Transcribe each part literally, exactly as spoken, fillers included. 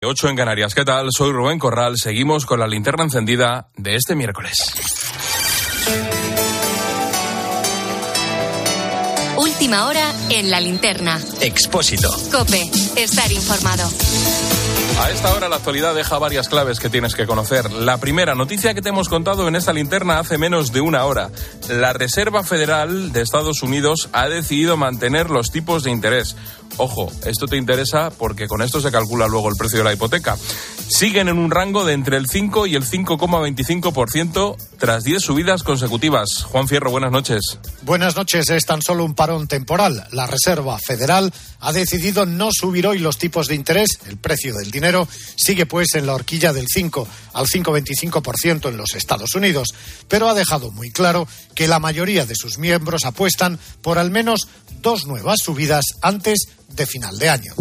ocho en Canarias. ¿Qué tal? Soy Rubén Corral. Seguimos con la linterna encendida de este miércoles. Última hora en la linterna. Expósito. COPE. Estar informado. A esta hora la actualidad deja varias claves que tienes que conocer. La primera noticia que te hemos contado en esta linterna hace menos de una hora. La Reserva Federal de Estados Unidos ha decidido mantener los tipos de interés. Ojo, esto te interesa porque con esto se calcula luego el precio de la hipoteca. Siguen en un rango de entre el cinco y el cinco coma veinticinco por ciento tras diez subidas consecutivas. Juan Fierro, buenas noches. Buenas noches. Es tan solo un parón temporal. La Reserva Federal ha decidido no subir hoy los tipos de interés. El precio del dinero sigue pues en la horquilla del cinco al cinco coma veinticinco por ciento en los Estados Unidos, pero ha dejado muy claro que la mayoría de sus miembros apuestan por al menos dos nuevas subidas antes de final de año.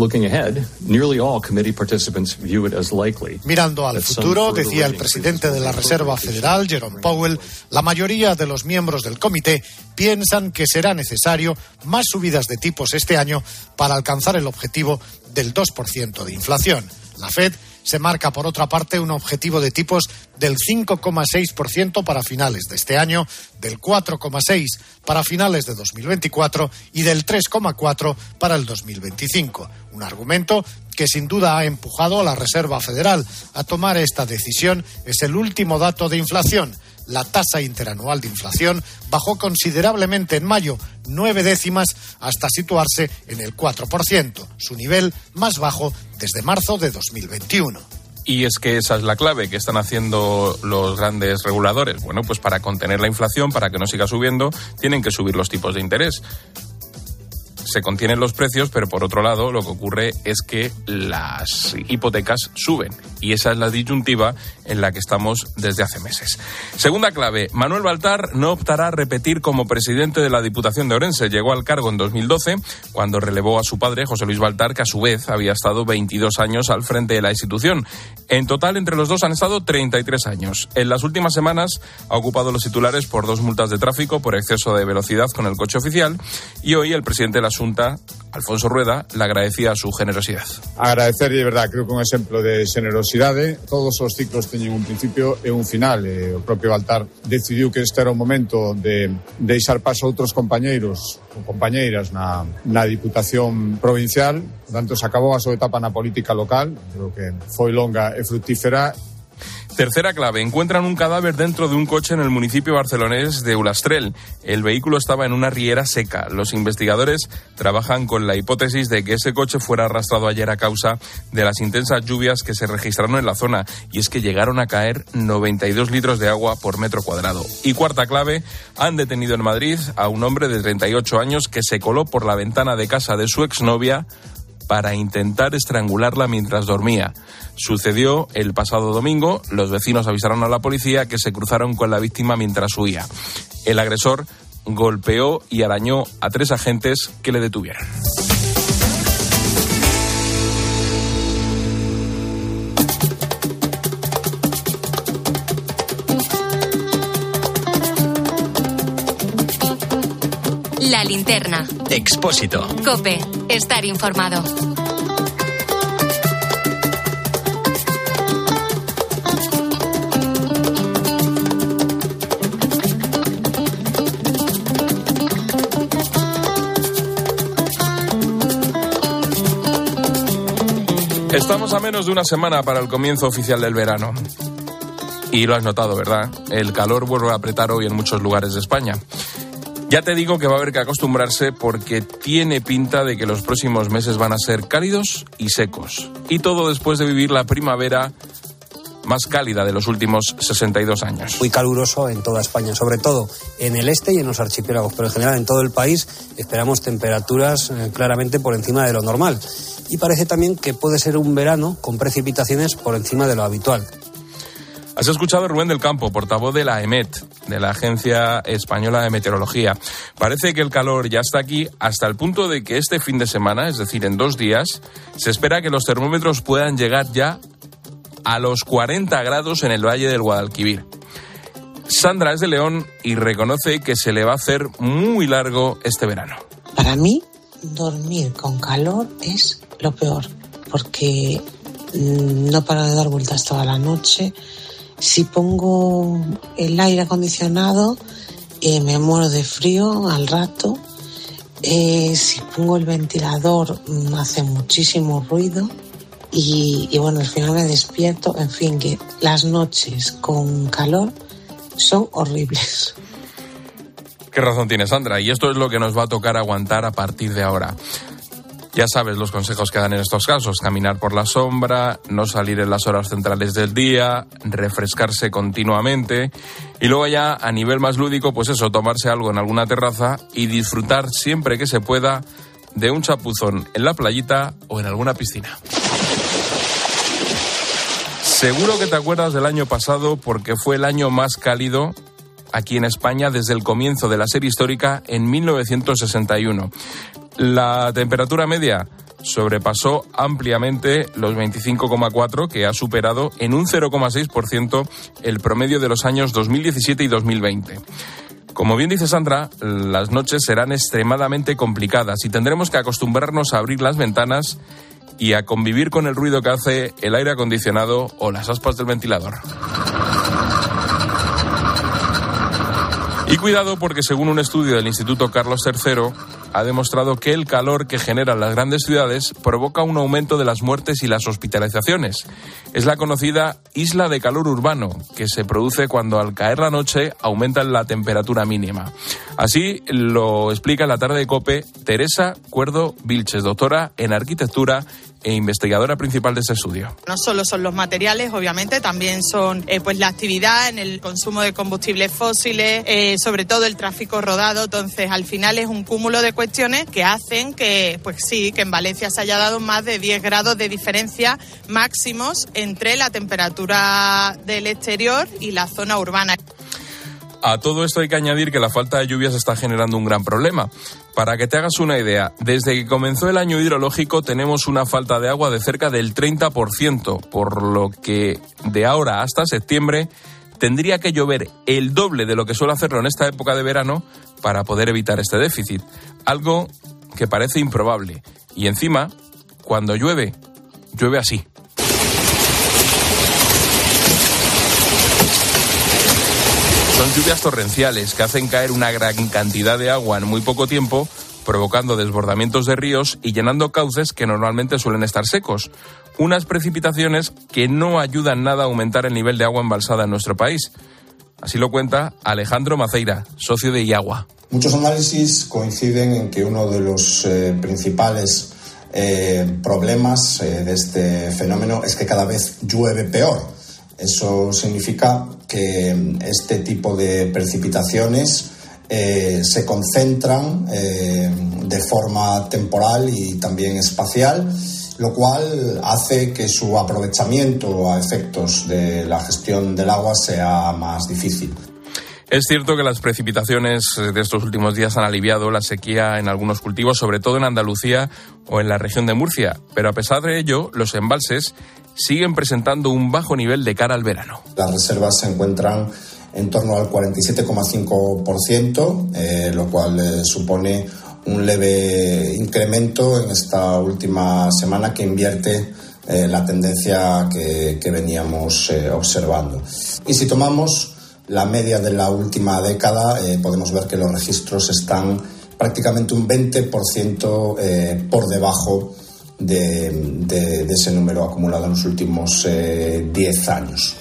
Mirando al futuro, decía el presidente de la Reserva Federal, Jerome Powell, la mayoría de los miembros del comité piensan que será necesario más subidas de tipos este año para alcanzar el objetivo del dos por ciento de inflación. La Fed se marca, por otra parte, un objetivo de tipos del cinco coma seis por ciento para finales de este año, del cuatro coma seis por ciento para finales de dos mil veinticuatro y del tres coma cuatro por ciento para el dos mil veinticinco. Un argumento que sin duda ha empujado a la Reserva Federal a tomar esta decisión es el último dato de inflación. La tasa interanual de inflación bajó considerablemente en mayo, nueve décimas, hasta situarse en el cuatro por ciento, su nivel más bajo desde marzo de dos mil veintiuno. Y es que esa es la clave que están haciendo los grandes reguladores. Bueno, pues para contener la inflación, para que no siga subiendo, tienen que subir los tipos de interés. Se contienen los precios, pero por otro lado lo que ocurre es que las hipotecas suben y esa es la disyuntiva en la que estamos desde hace meses. Segunda clave, Manuel Baltar no optará a repetir como presidente de la Diputación de Orense. Llegó al cargo en dos mil doce cuando relevó a su padre, José Luis Baltar, que a su vez había estado veintidós años al frente de la institución. En total, entre los dos han estado treinta y tres años. En las últimas semanas ha ocupado los titulares por dos multas de tráfico por exceso de velocidad con el coche oficial y hoy el presidente de la Junta, Alfonso Rueda, le agradecía su generosidad. Agradecer, de verdad, creo que un exemplo de generosidade. Todos os ciclos teñen un principio e un final. E o propio Baltar decidiu que este era o momento de deixar paso a outros compañeiros ou compañeiras na, na Diputación Provincial. Por tanto, se acabou a súa etapa na política local. Creo que foi longa e fructífera. Tercera clave, encuentran un cadáver dentro de un coche en el municipio barcelonés de Ullastrell. El vehículo estaba en una riera seca. Los investigadores trabajan con la hipótesis de que ese coche fuera arrastrado ayer a causa de las intensas lluvias que se registraron en la zona. Y es que llegaron a caer noventa y dos litros de agua por metro cuadrado. Y cuarta clave, han detenido en Madrid a un hombre de treinta y ocho años que se coló por la ventana de casa de su exnovia para intentar estrangularla mientras dormía. Sucedió el pasado domingo. Los vecinos avisaron a la policía que se cruzaron con la víctima mientras huía. El agresor golpeó y arañó a tres agentes que le detuvieron. La linterna. Expósito. COPE. Estar informado. Estamos a menos de una semana para el comienzo oficial del verano. Y lo has notado, ¿verdad? El calor vuelve a apretar hoy en muchos lugares de España. Ya te digo que va a haber que acostumbrarse porque tiene pinta de que los próximos meses van a ser cálidos y secos. Y todo después de vivir la primavera más cálida de los últimos sesenta y dos años. Muy caluroso en toda España, sobre todo en el este y en los archipiélagos, pero en general en todo el país esperamos temperaturas eh, claramente por encima de lo normal. Y parece también que puede ser un verano con precipitaciones por encima de lo habitual. Has escuchado a Rubén del Campo, portavoz de la EMET, de la Agencia Española de Meteorología. Parece que el calor ya está aquí hasta el punto de que este fin de semana, es decir, en dos días, se espera que los termómetros puedan llegar ya a los cuarenta grados en el Valle del Guadalquivir. Sandra es de León y reconoce que se le va a hacer muy largo este verano. Para mí, dormir con calor es lo peor, porque no paro de dar vueltas toda la noche. Si pongo el aire acondicionado, eh, me muero de frío al rato. Eh, si pongo el ventilador, hace muchísimo ruido. Y, y bueno, al final me despierto. En fin, que las noches con calor son horribles. Qué razón tiene Sandra, y esto es lo que nos va a tocar aguantar a partir de ahora. Ya sabes los consejos que dan en estos casos: caminar por la sombra, no salir en las horas centrales del día, refrescarse continuamente y luego ya a nivel más lúdico, pues eso, tomarse algo en alguna terraza y disfrutar siempre que se pueda de un chapuzón en la playita o en alguna piscina. Seguro que te acuerdas del año pasado porque fue el año más cálido aquí en España desde el comienzo de la serie histórica en mil novecientos sesenta y uno. La temperatura media sobrepasó ampliamente los veinticinco coma cuatro, que ha superado en un cero coma seis por ciento el promedio de los años dos mil diecisiete y dos mil veinte. Como bien dice Sandra, las noches serán extremadamente complicadas y tendremos que acostumbrarnos a abrir las ventanas y a convivir con el ruido que hace el aire acondicionado o las aspas del ventilador. Y cuidado, porque según un estudio del Instituto Carlos tercero, ha demostrado que el calor que generan las grandes ciudades provoca un aumento de las muertes y las hospitalizaciones. Es la conocida isla de calor urbano, que se produce cuando al caer la noche aumenta la temperatura mínima. Así lo explica en la tarde de COPE Teresa Cuerdo Vilches, doctora en arquitectura e investigadora principal de este estudio. No solo son los materiales, obviamente, también son eh, pues la actividad en el consumo de combustibles fósiles, eh, sobre todo el tráfico rodado. Entonces, al final es un cúmulo de cuestiones que hacen que, pues sí, que en Valencia se haya dado más de diez grados de diferencia máximos entre la temperatura del exterior y la zona urbana. A todo esto hay que añadir que la falta de lluvias está generando un gran problema. Para que te hagas una idea, desde que comenzó el año hidrológico tenemos una falta de agua de cerca del treinta por ciento, por lo que de ahora hasta septiembre tendría que llover el doble de lo que suele hacerlo en esta época de verano para poder evitar este déficit. Algo que parece improbable. Y encima, cuando llueve, llueve así. Son lluvias torrenciales que hacen caer una gran cantidad de agua en muy poco tiempo, provocando desbordamientos de ríos y llenando cauces que normalmente suelen estar secos. Unas precipitaciones que no ayudan nada a aumentar el nivel de agua embalsada en nuestro país. Así lo cuenta Alejandro Maceira, socio de IAGUA. Muchos análisis coinciden en que uno de los eh, principales eh, problemas eh, de este fenómeno es que cada vez llueve peor. Eso significa que este tipo de precipitaciones eh, se concentran eh, de forma temporal y también espacial, lo cual hace que su aprovechamiento a efectos de la gestión del agua sea más difícil. Es cierto que las precipitaciones de estos últimos días han aliviado la sequía en algunos cultivos, sobre todo en Andalucía o en la región de Murcia, pero a pesar de ello, los embalses siguen presentando un bajo nivel de cara al verano. Las reservas se encuentran en torno al cuarenta y siete coma cinco por ciento, eh, lo cual eh, supone un leve incremento en esta última semana que invierte eh, la tendencia que, que veníamos eh, observando. Y si tomamos la media de la última década, eh, podemos ver que los registros están prácticamente un veinte por ciento eh, por debajo de, de, de ese número acumulado en los últimos eh, diez años.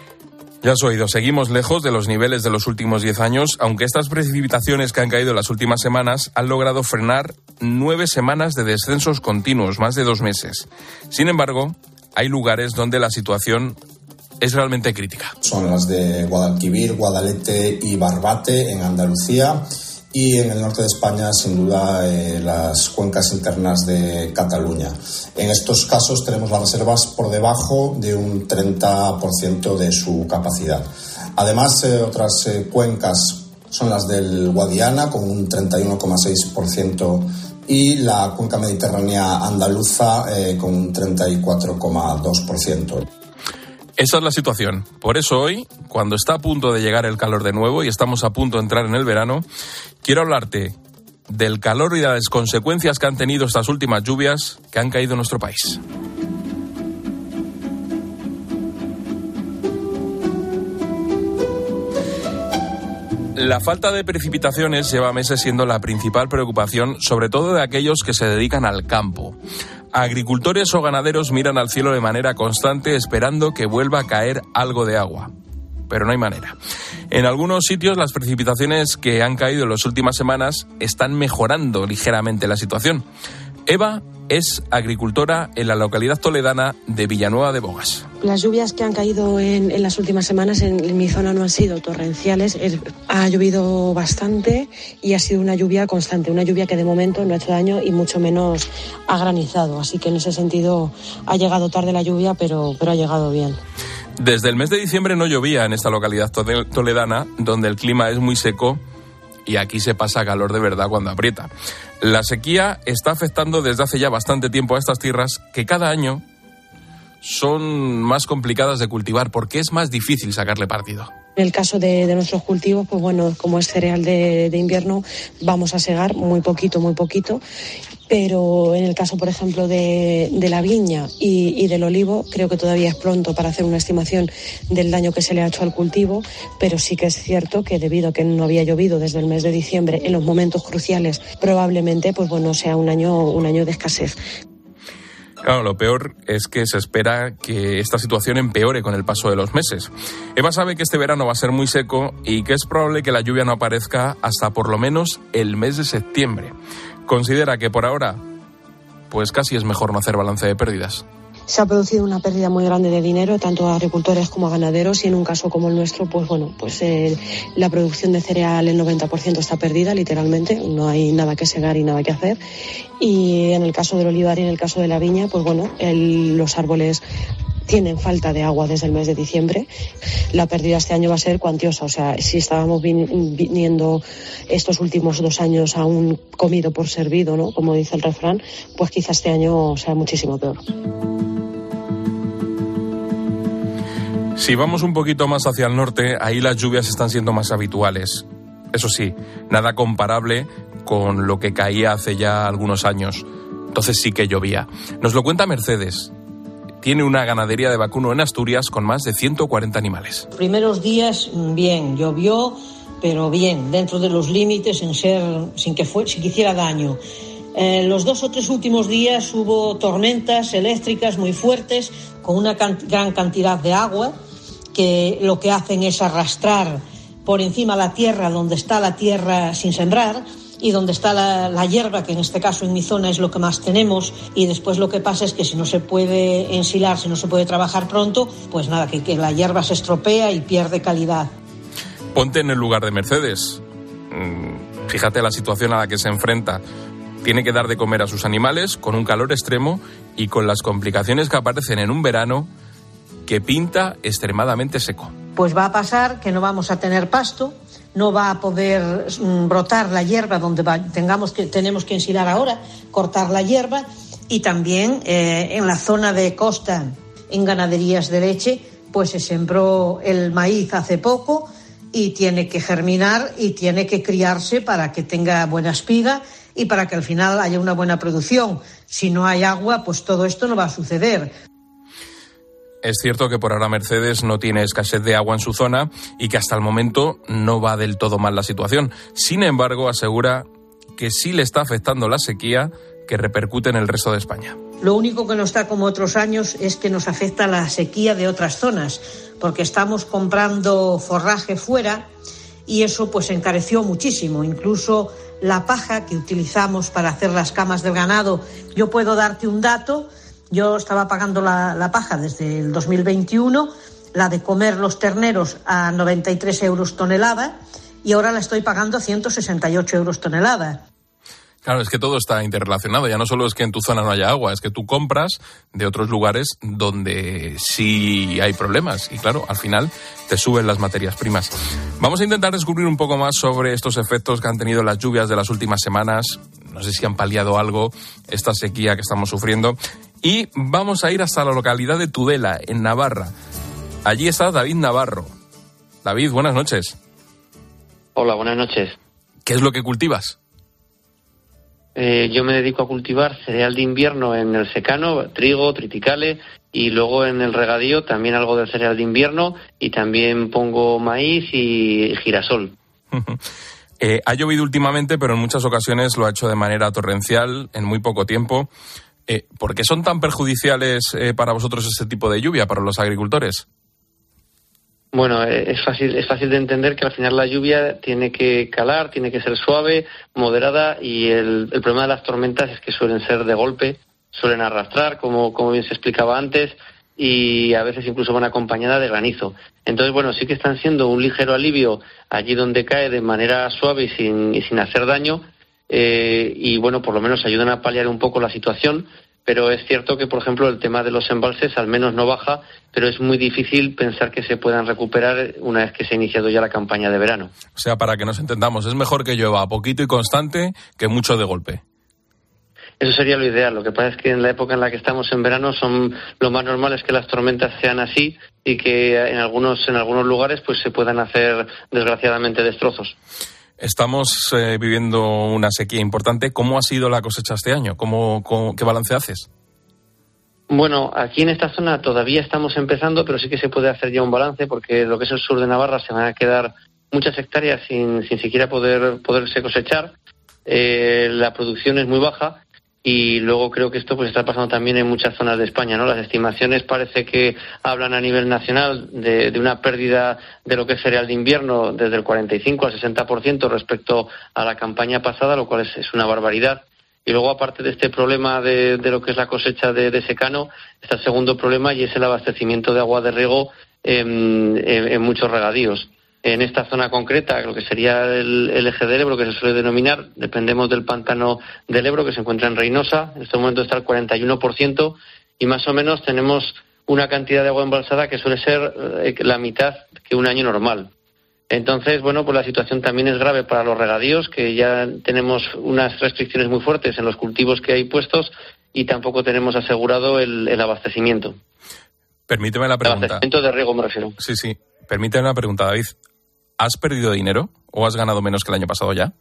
Ya has oído, seguimos lejos de los niveles de los últimos diez años, aunque estas precipitaciones que han caído en las últimas semanas han logrado frenar nueve semanas de descensos continuos, más de dos meses. Sin embargo, hay lugares donde la situación es realmente crítica. Son las de Guadalquivir, Guadalete y Barbate en Andalucía, y en el norte de España, sin duda, eh, las cuencas internas de Cataluña. En estos casos tenemos las reservas por debajo de un treinta por ciento de su capacidad. Además, eh, otras eh, cuencas son las del Guadiana, con un treinta y uno coma seis por ciento, y la cuenca mediterránea andaluza eh, con un treinta y cuatro coma dos por ciento. Esa es la situación. Por eso hoy, cuando está a punto de llegar el calor de nuevo y estamos a punto de entrar en el verano, quiero hablarte del calor y de las consecuencias que han tenido estas últimas lluvias que han caído en nuestro país. La falta de precipitaciones lleva meses siendo la principal preocupación, sobre todo de aquellos que se dedican al campo. Agricultores o ganaderos miran al cielo de manera constante esperando que vuelva a caer algo de agua. Pero no hay manera. En algunos sitios las precipitaciones que han caído en las últimas semanas están mejorando ligeramente la situación. Eva es agricultora en la localidad toledana de Villanueva de Bogas. Las lluvias que han caído en, en las últimas semanas en, en mi zona no han sido torrenciales. Es, ha llovido bastante y ha sido una lluvia constante, una lluvia que de momento no ha hecho daño y mucho menos ha granizado. Así que en ese sentido ha llegado tarde la lluvia, pero, pero ha llegado bien. Desde el mes de diciembre no llovía en esta localidad toledana, donde el clima es muy seco y aquí se pasa calor de verdad cuando aprieta. La sequía está afectando desde hace ya bastante tiempo a estas tierras que cada año son más complicadas de cultivar porque es más difícil sacarle partido. En el caso de, de nuestros cultivos, pues bueno, como es cereal de, de invierno, vamos a segar muy poquito, muy poquito. Pero en el caso, por ejemplo, de, de la viña y, y del olivo, creo que todavía es pronto para hacer una estimación del daño que se le ha hecho al cultivo, pero sí que es cierto que debido a que no había llovido desde el mes de diciembre en los momentos cruciales, probablemente pues bueno, sea un año, un año de escasez. Claro, lo peor es que se espera que esta situación empeore con el paso de los meses. Eva sabe que este verano va a ser muy seco y que es probable que la lluvia no aparezca hasta por lo menos el mes de septiembre. Considera que por ahora, pues casi es mejor no hacer balance de pérdidas. Se ha producido una pérdida muy grande de dinero, tanto a agricultores como a ganaderos, y en un caso como el nuestro, pues bueno, pues eh, la producción de cereal, el noventa por ciento está perdida, literalmente, no hay nada que segar y nada que hacer. Y en el caso del olivar y en el caso de la viña, pues bueno, el, los árboles tienen falta de agua desde el mes de diciembre. La pérdida este año va a ser cuantiosa, o sea, si estábamos vin- viniendo estos últimos dos años a un comido por servido, ¿no?, como dice el refrán, pues quizás este año sea muchísimo peor. Si vamos un poquito más hacia el norte, ahí las lluvias están siendo más habituales. Eso sí, nada comparable con lo que caía hace ya algunos años. Entonces sí que llovía. Nos lo cuenta Mercedes. Tiene una ganadería de vacuno en Asturias con más de ciento cuarenta animales. Los primeros días, bien, llovió, pero bien, dentro de los límites, sin ser, sin que fue, sin que hiciera daño. Eh, los dos o tres últimos días hubo tormentas eléctricas muy fuertes, con una can- gran cantidad de agua, que lo que hacen es arrastrar por encima la tierra donde está la tierra sin sembrar y donde está la, la hierba, que en este caso en mi zona es lo que más tenemos, y después lo que pasa es que si no se puede ensilar, si no se puede trabajar pronto, pues nada, que, que la hierba se estropea y pierde calidad. Ponte en el lugar de Mercedes. Fíjate la situación a la que se enfrenta. Tiene que dar de comer a sus animales con un calor extremo y con las complicaciones que aparecen en un verano que pinta extremadamente seco. Pues va a pasar que no vamos a tener pasto, no va a poder brotar la hierba donde va, tengamos que, tenemos que ensilar ahora, cortar la hierba, y también eh, en la zona de costa, en ganaderías de leche, pues se sembró el maíz hace poco y tiene que germinar y tiene que criarse para que tenga buena espiga y para que al final haya una buena producción. Si no hay agua, pues todo esto no va a suceder. Es cierto que por ahora Mercedes no tiene escasez de agua en su zona y que hasta el momento no va del todo mal la situación. Sin embargo, asegura que sí le está afectando la sequía que repercute en el resto de España. Lo único que no está como otros años es que nos afecta la sequía de otras zonas, porque estamos comprando forraje fuera y eso pues encareció muchísimo. Incluso la paja que utilizamos para hacer las camas del ganado, yo puedo darte un dato. Yo estaba pagando la, la paja desde el dos mil veintiuno, la de comer los terneros a noventa y tres euros tonelada, y ahora la estoy pagando a ciento sesenta y ocho euros tonelada. Claro, es que todo está interrelacionado. Ya no solo es que en tu zona no haya agua, es que tú compras de otros lugares donde sí hay problemas. Y claro, al final te suben las materias primas. Vamos a intentar descubrir un poco más sobre estos efectos que han tenido las lluvias de las últimas semanas. No sé si han paliado algo esta sequía que estamos sufriendo. Y vamos a ir hasta la localidad de Tudela, en Navarra. Allí está David Navarro. David, buenas noches. Hola, buenas noches. ¿Qué es lo que cultivas? Eh, yo me dedico a cultivar cereal de invierno en el secano, trigo, triticale, y luego en el regadío también algo del cereal de invierno, y también pongo maíz y girasol. eh, ha llovido últimamente, pero en muchas ocasiones lo ha hecho de manera torrencial, en muy poco tiempo. Eh, ¿Por qué son tan perjudiciales eh, para vosotros este tipo de lluvia, para los agricultores? Bueno, es fácil, es fácil de entender que al final la lluvia tiene que calar, tiene que ser suave, moderada, y el, el problema de las tormentas es que suelen ser de golpe, suelen arrastrar, como, como bien se explicaba antes, y a veces incluso van acompañadas de granizo. Entonces, bueno, sí que están siendo un ligero alivio allí donde cae de manera suave y sin, y sin hacer daño, eh, y bueno, por lo menos ayudan a paliar un poco la situación. Pero es cierto que, por ejemplo, el tema de los embalses al menos no baja, pero es muy difícil pensar que se puedan recuperar una vez que se ha iniciado ya la campaña de verano. O sea, para que nos entendamos, es mejor que llueva poquito y constante que mucho de golpe. Eso sería lo ideal. Lo que pasa es que en la época en la que estamos en verano son lo más normal es que las tormentas sean así y que en algunos en algunos lugares pues se puedan hacer desgraciadamente destrozos. Estamos eh, viviendo una sequía importante. ¿Cómo ha sido la cosecha este año? ¿Cómo, cómo, ¿Qué balance haces? Bueno, aquí en esta zona todavía estamos empezando, pero sí que se puede hacer ya un balance, porque lo que es el sur de Navarra se van a quedar muchas hectáreas sin, sin siquiera poder poderse cosechar. Eh, la producción es muy baja. Y luego creo que esto pues está pasando también en muchas zonas de España, ¿no? Las estimaciones parece que hablan a nivel nacional de, de una pérdida de lo que es cereal de invierno desde el cuarenta y cinco al sesenta por ciento respecto a la campaña pasada, lo cual es, es una barbaridad. Y luego, aparte de este problema de, de lo que es la cosecha de, de secano, está el segundo problema, y es el abastecimiento de agua de riego en, en, en muchos regadíos. En esta zona concreta, lo que sería el, el eje del Ebro, que se suele denominar, dependemos del pantano del Ebro, que se encuentra en Reynosa. En este momento está al cuarenta y uno por ciento, y más o menos tenemos una cantidad de agua embalsada que suele ser eh, la mitad que un año normal. Entonces, bueno, pues la situación también es grave para los regadíos, que ya tenemos unas restricciones muy fuertes en los cultivos que hay puestos, y tampoco tenemos asegurado el, el abastecimiento. Permíteme la pregunta. El abastecimiento de riego me refiero. Sí, sí. Permíteme una pregunta, David. ¿Has perdido dinero o has ganado menos que el año pasado ya?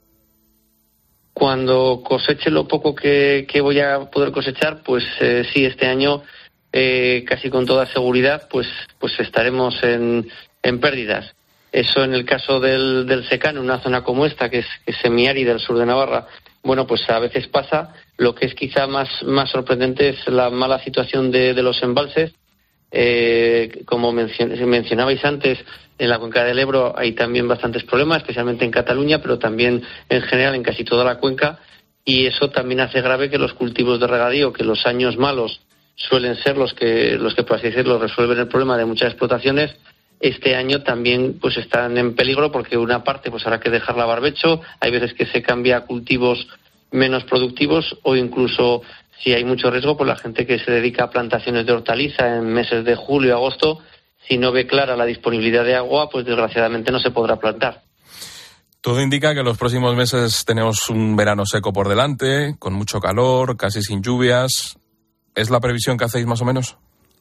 Cuando coseche lo poco que, que voy a poder cosechar, pues eh, sí, este año eh, casi con toda seguridad pues pues estaremos en, en pérdidas. Eso en el caso del, del secano, en una zona como esta, que es, que es semiárida del sur de Navarra, bueno, pues a veces pasa. Lo que es quizá más, más sorprendente es la mala situación de, de los embalses. Eh, como mencion- mencionabais antes, en la cuenca del Ebro hay también bastantes problemas, especialmente en Cataluña, pero también en general en casi toda la cuenca, y eso también hace grave que los cultivos de regadío, que los años malos suelen ser los que, los que por así decirlo, resuelven el problema de muchas explotaciones, este año también pues están en peligro, porque una parte pues habrá que dejarla a barbecho, hay veces que se cambia a cultivos menos productivos, o incluso si hay mucho riesgo, pues la gente que se dedica a plantaciones de hortaliza en meses de julio y agosto, si no ve clara la disponibilidad de agua, pues desgraciadamente no se podrá plantar. Todo indica que los próximos meses tenemos un verano seco por delante, con mucho calor, casi sin lluvias. ¿Es la previsión que hacéis más o menos?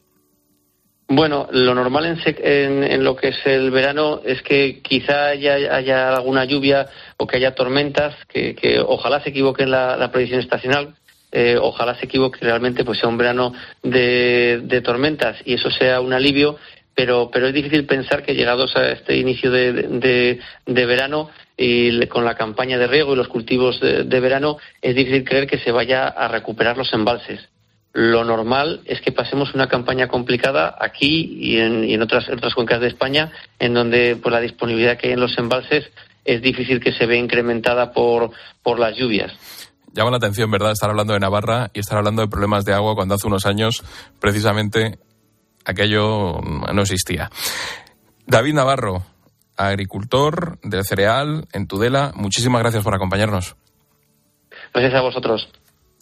Bueno, lo normal en, sec- en, en lo que es el verano es que quizá haya, haya alguna lluvia o que haya tormentas, que, que ojalá se equivoque en la, la predicción estacional. Eh, ojalá se equivoque, realmente pues sea un verano de, de tormentas y eso sea un alivio, pero pero es difícil pensar que llegados a este inicio de, de, de verano y le, con la campaña de riego y los cultivos de, de verano, es difícil creer que se vaya a recuperar los embalses. Lo normal es que pasemos una campaña complicada aquí y en, y en otras, otras cuencas de España, en donde pues, la disponibilidad que hay en los embalses es difícil que se vea incrementada por, por las lluvias. Llama la atención, ¿verdad?, estar hablando de Navarra y estar hablando de problemas de agua cuando hace unos años precisamente aquello no existía. David Navarro, agricultor del cereal en Tudela, muchísimas gracias por acompañarnos. Gracias a vosotros.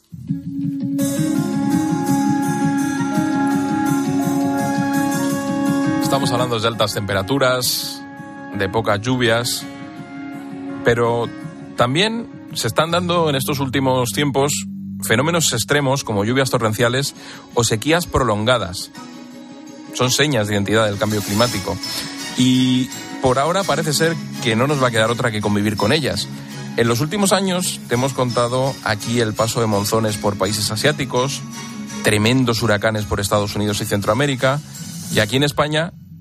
Estamos hablando de altas temperaturas, de pocas lluvias, pero también se están dando en estos últimos tiempos fenómenos extremos como lluvias torrenciales o sequías prolongadas. Son señas de identidad del cambio climático. Y por ahora parece ser que no nos va a quedar otra que convivir con ellas. En los últimos años te hemos contado aquí el paso de monzones por países asiáticos, tremendos huracanes por Estados Unidos y Centroamérica, y aquí en España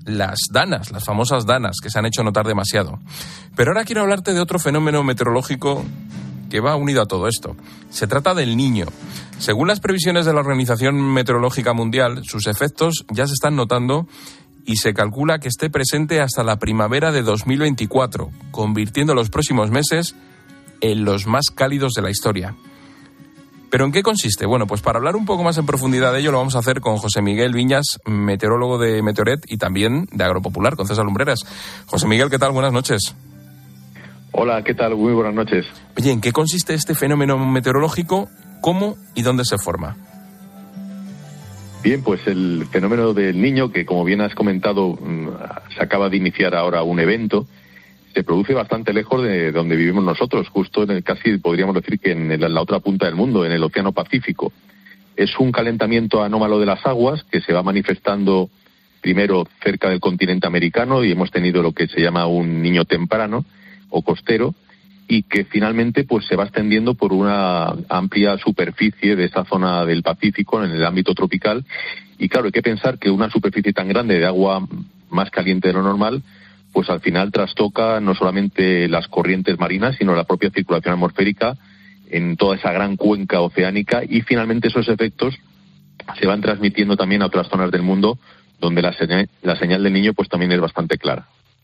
las danas, las famosas danas, que se han hecho notar demasiado. Pero ahora quiero hablarte de otro fenómeno meteorológico que va unido a todo esto. Se trata del Niño. Según las previsiones de la Organización Meteorológica Mundial, sus efectos ya se están notando y se calcula que esté presente hasta la primavera de dos mil veinticuatro, convirtiendo los próximos meses en los más cálidos de la historia. ¿Pero en qué consiste? Bueno, pues para hablar un poco más en profundidad de ello lo vamos a hacer con José Miguel Viñas, meteorólogo de Meteoret y también de Agropopular, con César Lumbreras. José Miguel, ¿qué tal? Buenas noches. Hola, ¿qué tal? Muy buenas noches. Oye, ¿en qué consiste este fenómeno meteorológico? ¿Cómo y dónde se forma? Bien, pues el fenómeno del Niño, que como bien has comentado, se acaba de iniciar ahora un evento, se produce bastante lejos de donde vivimos nosotros, justo en el, casi podríamos decir que en, el, en la otra punta del mundo, en el Océano Pacífico. Es un calentamiento anómalo de las aguas que se va manifestando primero cerca del continente americano y hemos tenido lo que se llama un Niño temprano o costero y que finalmente pues se va extendiendo por una amplia superficie de esa zona del Pacífico en el ámbito tropical y claro, hay que pensar que una superficie tan grande de agua más caliente de lo normal pues al final trastoca no solamente las corrientes marinas, sino la propia circulación atmosférica en toda esa gran cuenca oceánica y finalmente esos efectos se van transmitiendo también a otras zonas del mundo donde la señal, la señal del Niño pues también es bastante clara.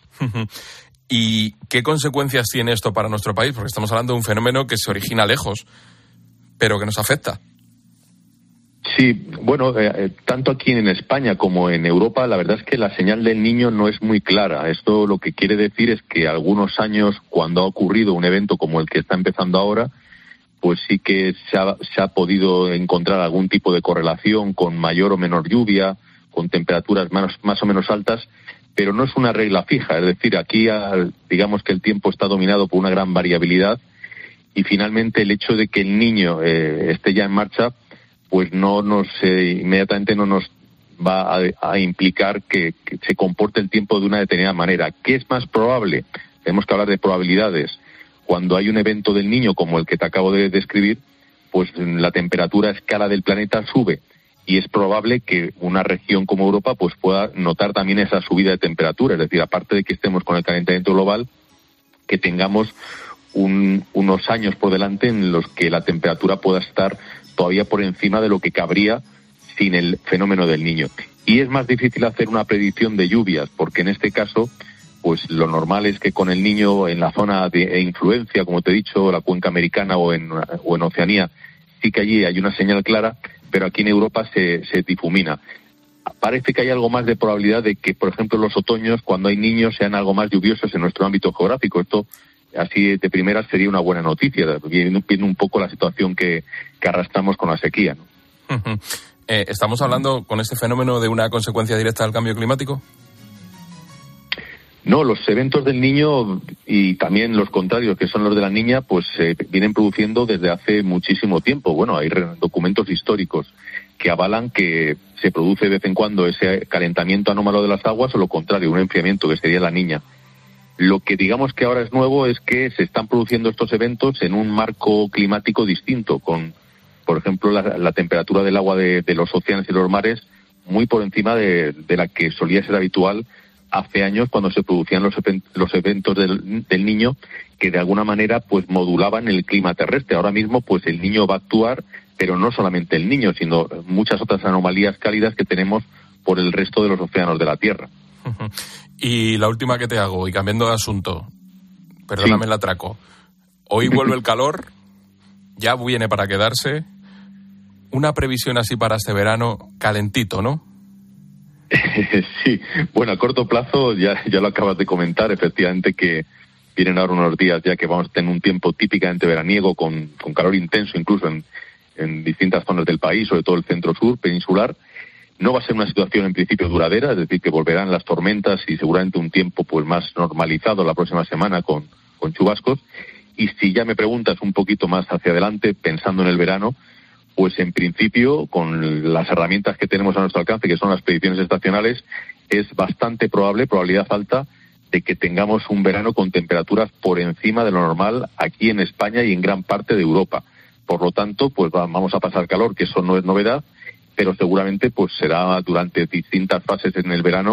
¿Y qué consecuencias tiene esto para nuestro país? Porque estamos hablando de un fenómeno que se origina lejos, pero que nos afecta. Sí, bueno, eh, tanto aquí en España como en Europa, la verdad es que la señal del Niño no es muy clara. Esto lo que quiere decir es que algunos años, cuando ha ocurrido un evento como el que está empezando ahora, pues sí que se ha, se ha podido encontrar algún tipo de correlación con mayor o menor lluvia, con temperaturas más, más o menos altas, pero no es una regla fija. Es decir, aquí digamos que el tiempo está dominado por una gran variabilidad y finalmente el hecho de que el Niño eh, esté ya en marcha pues no nos eh, inmediatamente no nos va a, a implicar que, que se comporte el tiempo de una determinada manera. ¿Qué es más probable? Tenemos que hablar de probabilidades. Cuando hay un evento del Niño como el que te acabo de describir, pues la temperatura a escala del planeta sube y es probable que una región como Europa pues pueda notar también esa subida de temperatura. Es decir, aparte de que estemos con el calentamiento global, que tengamos un, unos años por delante en los que la temperatura pueda estar todavía por encima de lo que cabría sin el fenómeno del Niño. Y es más difícil hacer una predicción de lluvias, porque en este caso, pues lo normal es que con el Niño en la zona de influencia, como te he dicho, la cuenca americana o en, o en Oceanía, sí que allí hay una señal clara, pero aquí en Europa se, se difumina. Parece que hay algo más de probabilidad de que, por ejemplo, los otoños, cuando hay niños, sean algo más lluviosos en nuestro ámbito geográfico. Esto así de primera sería una buena noticia, viendo, viendo un poco la situación que, que arrastramos con la sequía, ¿no? Uh-huh. eh, ¿Estamos hablando con este fenómeno de una consecuencia directa del cambio climático? No, los eventos del Niño y también los contrarios, que son los de la Niña, pues se eh, vienen produciendo desde hace muchísimo tiempo. Bueno, hay re- documentos históricos que avalan que se produce de vez en cuando ese calentamiento anómalo de las aguas o lo contrario, un enfriamiento que sería la Niña. Lo que digamos que ahora es nuevo es que se están produciendo estos eventos en un marco climático distinto, con, por ejemplo, la, la temperatura del agua de, de los océanos y los mares muy por encima de, de la que solía ser habitual hace años cuando se producían los, los eventos del, del Niño, que de alguna manera pues modulaban el clima terrestre. Ahora mismo pues el Niño va a actuar, pero no solamente el Niño, sino muchas otras anomalías cálidas que tenemos por el resto de los océanos de la Tierra. Uh-huh. Y la última que te hago, y cambiando de asunto, perdóname sí. el atraco, hoy vuelve el calor, ya viene para quedarse, una previsión así para este verano, calentito, ¿no? Sí, bueno, a corto plazo ya, ya lo acabas de comentar, efectivamente que vienen ahora unos días ya que vamos a tener un tiempo típicamente veraniego con, con calor intenso incluso en, en distintas zonas del país, sobre todo el centro-sur peninsular. No va a ser una situación en principio duradera, es decir, que volverán las tormentas y seguramente un tiempo pues más normalizado la próxima semana con, con chubascos. Y si ya me preguntas un poquito más hacia adelante, pensando en el verano, pues en principio, con las herramientas que tenemos a nuestro alcance, que son las predicciones estacionales, es bastante probable, probabilidad alta, de que tengamos un verano con temperaturas por encima de lo normal aquí en España y en gran parte de Europa. Por lo tanto, pues vamos a pasar calor, que eso no es novedad, pero seguramente pues será durante distintas fases en el verano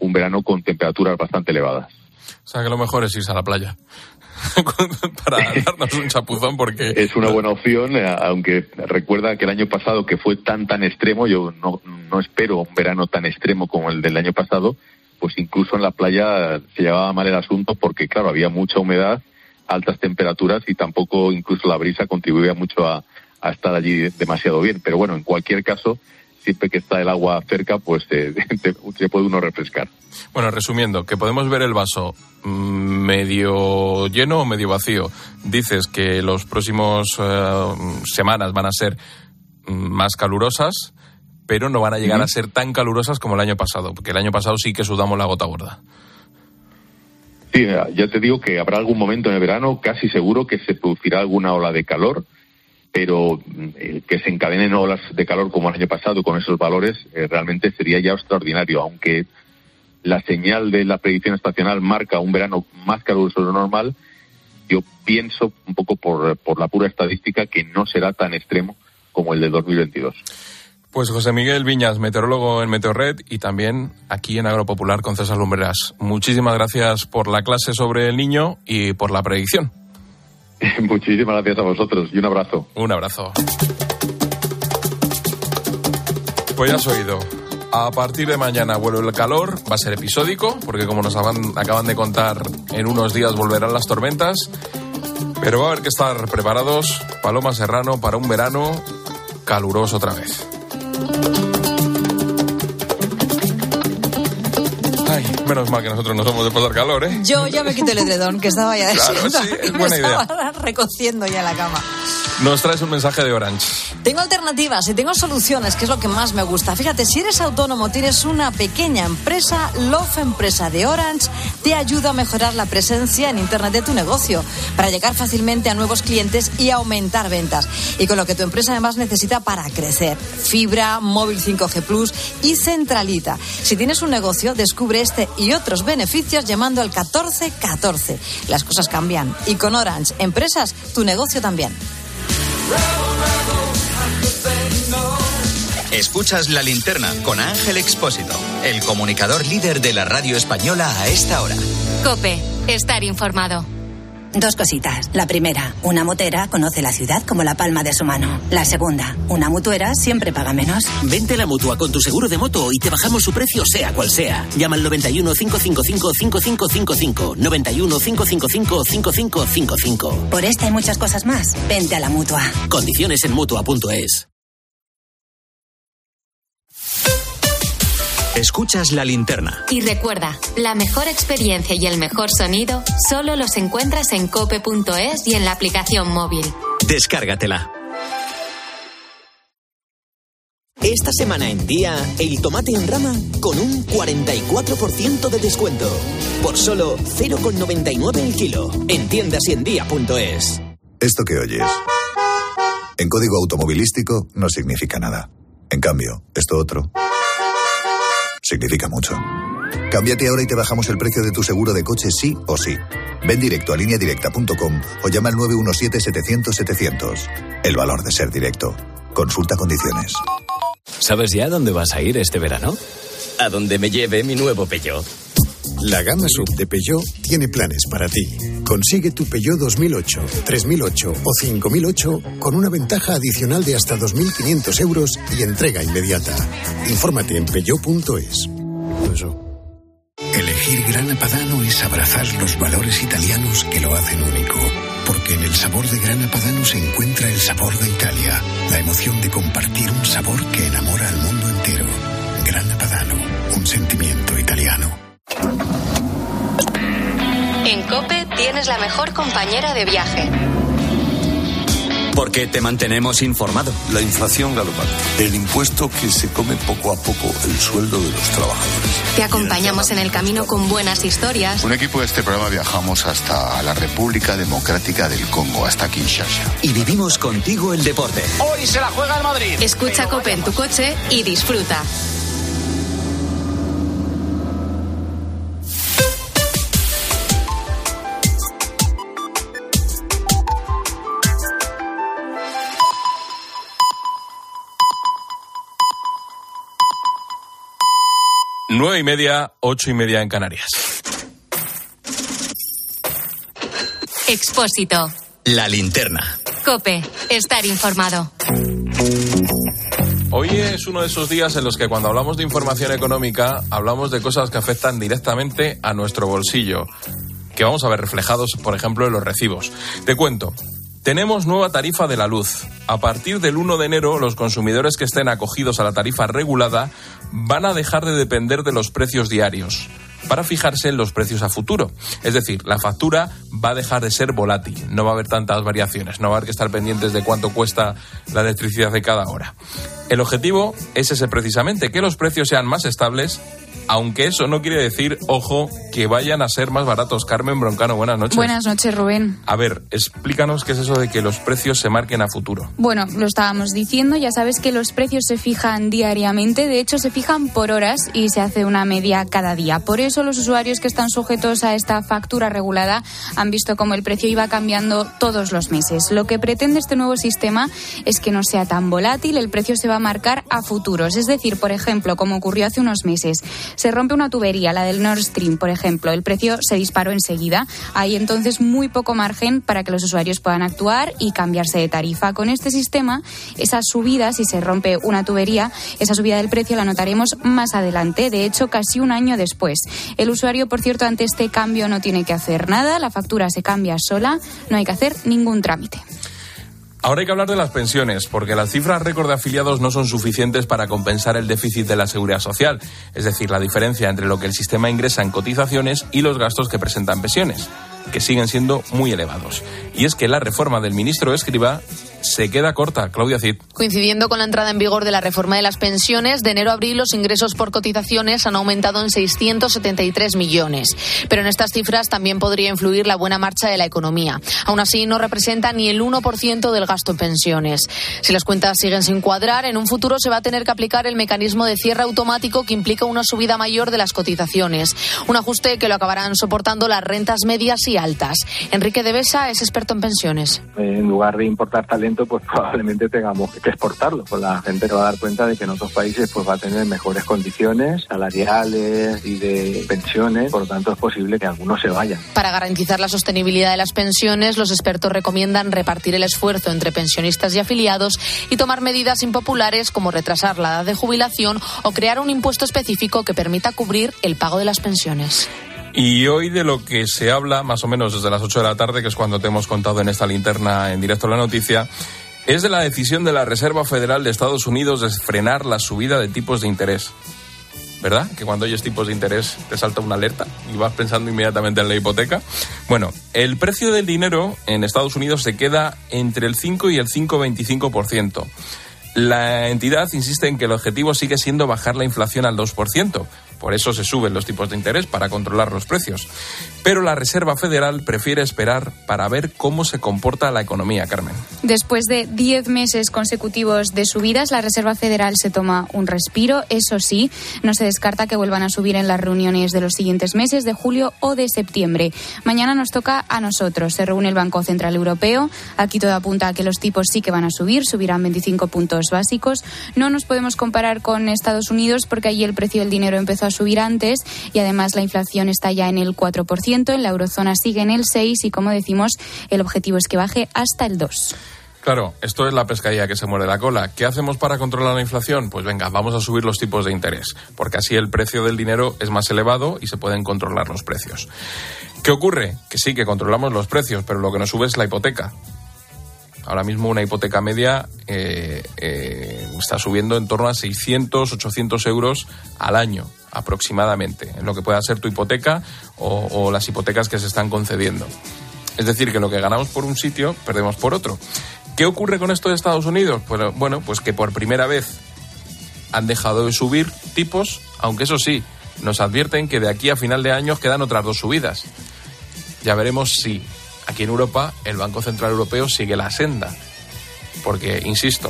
un verano con temperaturas bastante elevadas. O sea que lo mejor es irse a la playa para darnos un chapuzón, porque... Es una buena opción, aunque recuerda que el año pasado, que fue tan tan extremo, yo no, no espero un verano tan extremo como el del año pasado, pues incluso en la playa se llevaba mal el asunto porque, claro, había mucha humedad, altas temperaturas y tampoco incluso la brisa contribuía mucho a, a estar allí demasiado bien. Pero bueno, en cualquier caso, siempre que está el agua cerca, pues eh, te, se puede uno refrescar. Bueno, resumiendo, que podemos ver el vaso medio lleno o medio vacío. Dices que los próximos uh, semanas van a ser más calurosas, pero no van a llegar uh-huh. a ser tan calurosas como el año pasado, porque el año pasado sí que sudamos la gota gorda. Sí, ya te digo que habrá algún momento en el verano, casi seguro que se producirá alguna ola de calor, pero eh, que se encadenen olas de calor como el año pasado con esos valores eh, realmente sería ya extraordinario, aunque la señal de la predicción estacional marca un verano más caluroso de lo normal. Yo pienso, un poco por, por la pura estadística, que no será tan extremo como el de dos mil veintidós. Pues José Miguel Viñas, meteorólogo en Meteorred y también aquí en Agropopular con César Lumbreras. Muchísimas gracias por la clase sobre el niño y por la predicción. Muchísimas gracias a vosotros y un abrazo. Un abrazo. Pues ya has oído. A partir de mañana vuelve el calor, va a ser episódico, porque como nos acaban, acaban de contar, en unos días volverán las tormentas, pero va a haber que estar preparados, Paloma Serrano, para un verano caluroso otra vez. Ay, menos mal que nosotros no somos de pasar calor, ¿eh? Yo ya me quito el edredón, que estaba ya claro, deseando, sí, es me buena idea. estaba recociendo ya en la cama. Nos traes un mensaje de Orange. Tengo alternativas y tengo soluciones, que es lo que más me gusta. Fíjate, si eres autónomo, tienes una pequeña empresa, Love Empresa de Orange te ayuda a mejorar la presencia en Internet de tu negocio para llegar fácilmente a nuevos clientes y aumentar ventas. Y con lo que tu empresa además necesita para crecer. Fibra, móvil cinco G plus y centralita. Si tienes un negocio, descubre este y otros beneficios llamando al catorce catorce. Las cosas cambian. Y con Orange Empresas, tu negocio también. Escuchas La Linterna con Ángel Expósito, el comunicador líder de la radio española a esta hora. COPE, estar informado. Dos cositas. La primera, una motera conoce la ciudad como la palma de su mano. La segunda, una mutuera siempre paga menos. Vente a la Mutua con tu seguro de moto y te bajamos su precio sea cual sea. Llama al noventa y uno, cinco cinco cinco, cinco cinco cinco cinco. noventa y uno, cinco cinco cinco, cinco cinco cinco cinco. Por esta y muchas cosas más, vente a la Mutua. Condiciones en mutua punto es. Escuchas La Linterna. Y recuerda, la mejor experiencia y el mejor sonido solo los encuentras en cope punto es y en la aplicación móvil. Descárgatela. Esta semana en Día, el tomate en rama con un cuarenta y cuatro por ciento de descuento. Por solo cero coma noventa y nueve el kilo. En tiendas y en día punto es. Esto que oyes, en código automovilístico no significa nada. En cambio, esto otro significa mucho. Cámbiate ahora y te bajamos el precio de tu seguro de coche sí o sí. Ven directo a línea directa punto com o llama al nueve uno siete, setecientos, setecientos. El valor de ser directo. Consulta condiciones. ¿Sabes ya dónde vas a ir este verano? A donde me lleve mi nuevo Peugeot. La gama sub de Peugeot tiene planes para ti. Consigue tu Peugeot dos mil ocho, tres mil ocho o cinco mil ocho con una ventaja adicional de hasta dos mil quinientos euros y entrega inmediata. Infórmate en peugeot punto es. Elegir Grana Padano es abrazar los valores italianos que lo hacen único. Porque en el sabor de Grana Padano se encuentra el sabor de Italia. La emoción de compartir un sabor que enamora al mundo entero. Grana Padano, un sentimiento italiano. En COPE tienes la mejor compañera de viaje. Porque te mantenemos informado. La inflación galopante, el impuesto que se come poco a poco el sueldo de los trabajadores. Te acompañamos en el camino con buenas historias. Un equipo de este programa viajamos hasta la República Democrática del Congo, hasta Kinshasa. Y vivimos contigo el deporte. Hoy se la juega el Madrid. Escucha COPE en tu coche y disfruta. Nueve y media, ocho y media en Canarias. Expósito. La linterna. COPE. Estar informado. Hoy es uno de esos días en los que cuando hablamos de información económica hablamos de cosas que afectan directamente a nuestro bolsillo, que vamos a ver reflejados, por ejemplo, en los recibos. Te cuento. Tenemos nueva tarifa de la luz. A partir del uno de enero, los consumidores que estén acogidos a la tarifa regulada van a dejar de depender de los precios diarios para fijarse en los precios a futuro. Es decir, la factura va a dejar de ser volátil, no va a haber tantas variaciones, no va a haber que estar pendientes de cuánto cuesta la electricidad de cada hora. El objetivo es ese precisamente, que los precios sean más estables, aunque eso no quiere decir, ojo, que vayan a ser más baratos. Carmen Broncano, buenas noches. Buenas noches, Rubén. A ver, explícanos qué es eso de que los precios se marquen a futuro. Bueno, lo estábamos diciendo, ya sabes que los precios se fijan diariamente, de hecho se fijan por horas y se hace una media cada día. Por eso los usuarios que están sujetos a esta factura regulada han visto cómo el precio iba cambiando todos los meses. Lo que pretende este nuevo sistema es que no sea tan volátil, el precio se va a marcar a futuros. Es decir, por ejemplo, como ocurrió hace unos meses, se rompe una tubería, la del Nord Stream, por ejemplo, el precio se disparó enseguida. Hay entonces muy poco margen para que los usuarios puedan actuar y cambiarse de tarifa. Con este sistema, esa subida, si se rompe una tubería, esa subida del precio la notaremos más adelante, de hecho casi un año después. El usuario, por cierto, ante este cambio no tiene que hacer nada, la factura se cambia sola, no hay que hacer ningún trámite. Ahora hay que hablar de las pensiones, porque las cifras récord de afiliados no son suficientes para compensar el déficit de la seguridad social, es decir, la diferencia entre lo que el sistema ingresa en cotizaciones y los gastos que presentan pensiones, que siguen siendo muy elevados. Y es que la reforma del ministro Escrivá se queda corta. Claudia Cid. Coincidiendo con la entrada en vigor de la reforma de las pensiones, de enero a abril los ingresos por cotizaciones han aumentado en seiscientos setenta y tres millones. Pero en estas cifras también podría influir la buena marcha de la economía. Aún así, no representa ni el uno por ciento del gasto en pensiones. Si las cuentas siguen sin cuadrar, en un futuro se va a tener que aplicar el mecanismo de cierre automático que implica una subida mayor de las cotizaciones. Un ajuste que lo acabarán soportando las rentas medias y altas. Enrique de Besa es experto en pensiones. En lugar de importar talento, pues probablemente tengamos que exportarlo. Pues la gente se va a dar cuenta de que en otros países pues va a tener mejores condiciones salariales y de pensiones, por lo tanto es posible que algunos se vayan. Para garantizar la sostenibilidad de las pensiones, los expertos recomiendan repartir el esfuerzo entre pensionistas y afiliados y tomar medidas impopulares como retrasar la edad de jubilación o crear un impuesto específico que permita cubrir el pago de las pensiones. Y hoy de lo que se habla, más o menos desde las ocho de la tarde, que es cuando te hemos contado en esta linterna en directo la noticia, es de la decisión de la Reserva Federal de Estados Unidos de frenar la subida de tipos de interés. ¿Verdad? Que cuando oyes tipos de interés te salta una alerta y vas pensando inmediatamente en la hipoteca. Bueno, el precio del dinero en Estados Unidos se queda entre el cinco y el cinco coma veinticinco por ciento. La entidad insiste en que el objetivo sigue siendo bajar la inflación al dos por ciento. Por eso se suben los tipos de interés, para controlar los precios. Pero la Reserva Federal prefiere esperar para ver cómo se comporta la economía, Carmen. Después de diez meses consecutivos de subidas, la Reserva Federal se toma un respiro. Eso sí, no se descarta que vuelvan a subir en las reuniones de los siguientes meses, de julio o de septiembre. Mañana nos toca a nosotros. Se reúne el Banco Central Europeo. Aquí todo apunta a que los tipos sí que van a subir, subirán veinticinco puntos básicos. No nos podemos comparar con Estados Unidos porque allí el precio del dinero empezó a subir antes y además la inflación está ya en el cuatro por ciento, en la eurozona sigue en el seis por ciento y, como decimos, el objetivo es que baje hasta el dos por ciento. Claro, esto es la pescadilla que se muerde la cola. ¿Qué hacemos para controlar la inflación? Pues venga, vamos a subir los tipos de interés, porque así el precio del dinero es más elevado y se pueden controlar los precios. ¿Qué ocurre? Que sí, que controlamos los precios, pero lo que nos sube es la hipoteca. Ahora mismo una hipoteca media eh, eh, está subiendo en torno a seiscientos, ochocientos euros al año aproximadamente, en lo que pueda ser tu hipoteca o, o las hipotecas que se están concediendo. Es decir, que lo que ganamos por un sitio, perdemos por otro. ¿Qué ocurre con esto de Estados Unidos? Pues bueno, pues que por primera vez han dejado de subir tipos, aunque eso sí, nos advierten que de aquí a final de año quedan otras dos subidas. Ya veremos si aquí en Europa el Banco Central Europeo sigue la senda. Porque, insisto,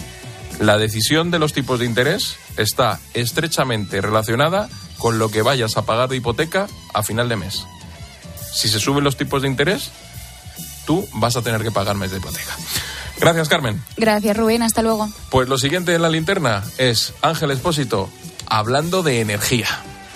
la decisión de los tipos de interés está estrechamente relacionada con lo que vayas a pagar de hipoteca a final de mes. Si se suben los tipos de interés, tú vas a tener que pagar mes de hipoteca. Gracias, Carmen. Gracias, Rubén. Hasta luego. Pues lo siguiente en la linterna es Ángel Expósito hablando de energía.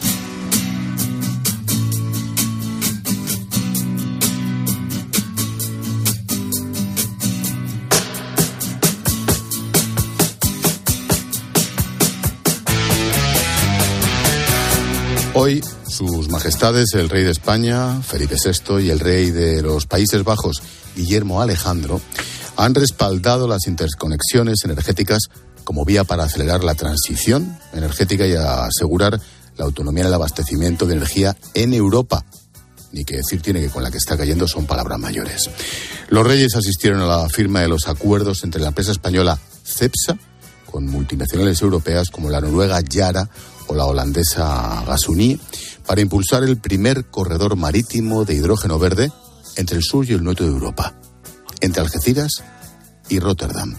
Hoy, sus majestades, el rey de España, Felipe sexto, y el rey de los Países Bajos, Guillermo Alejandro, han respaldado las interconexiones energéticas como vía para acelerar la transición energética y asegurar la autonomía en el abastecimiento de energía en Europa. Ni que decir tiene que con la que está cayendo son palabras mayores. Los reyes asistieron a la firma de los acuerdos entre la empresa española Cepsa con multinacionales europeas como la noruega Yara o la holandesa Gasunie para impulsar el primer corredor marítimo de hidrógeno verde entre el sur y el norte de Europa, entre Algeciras y Rotterdam,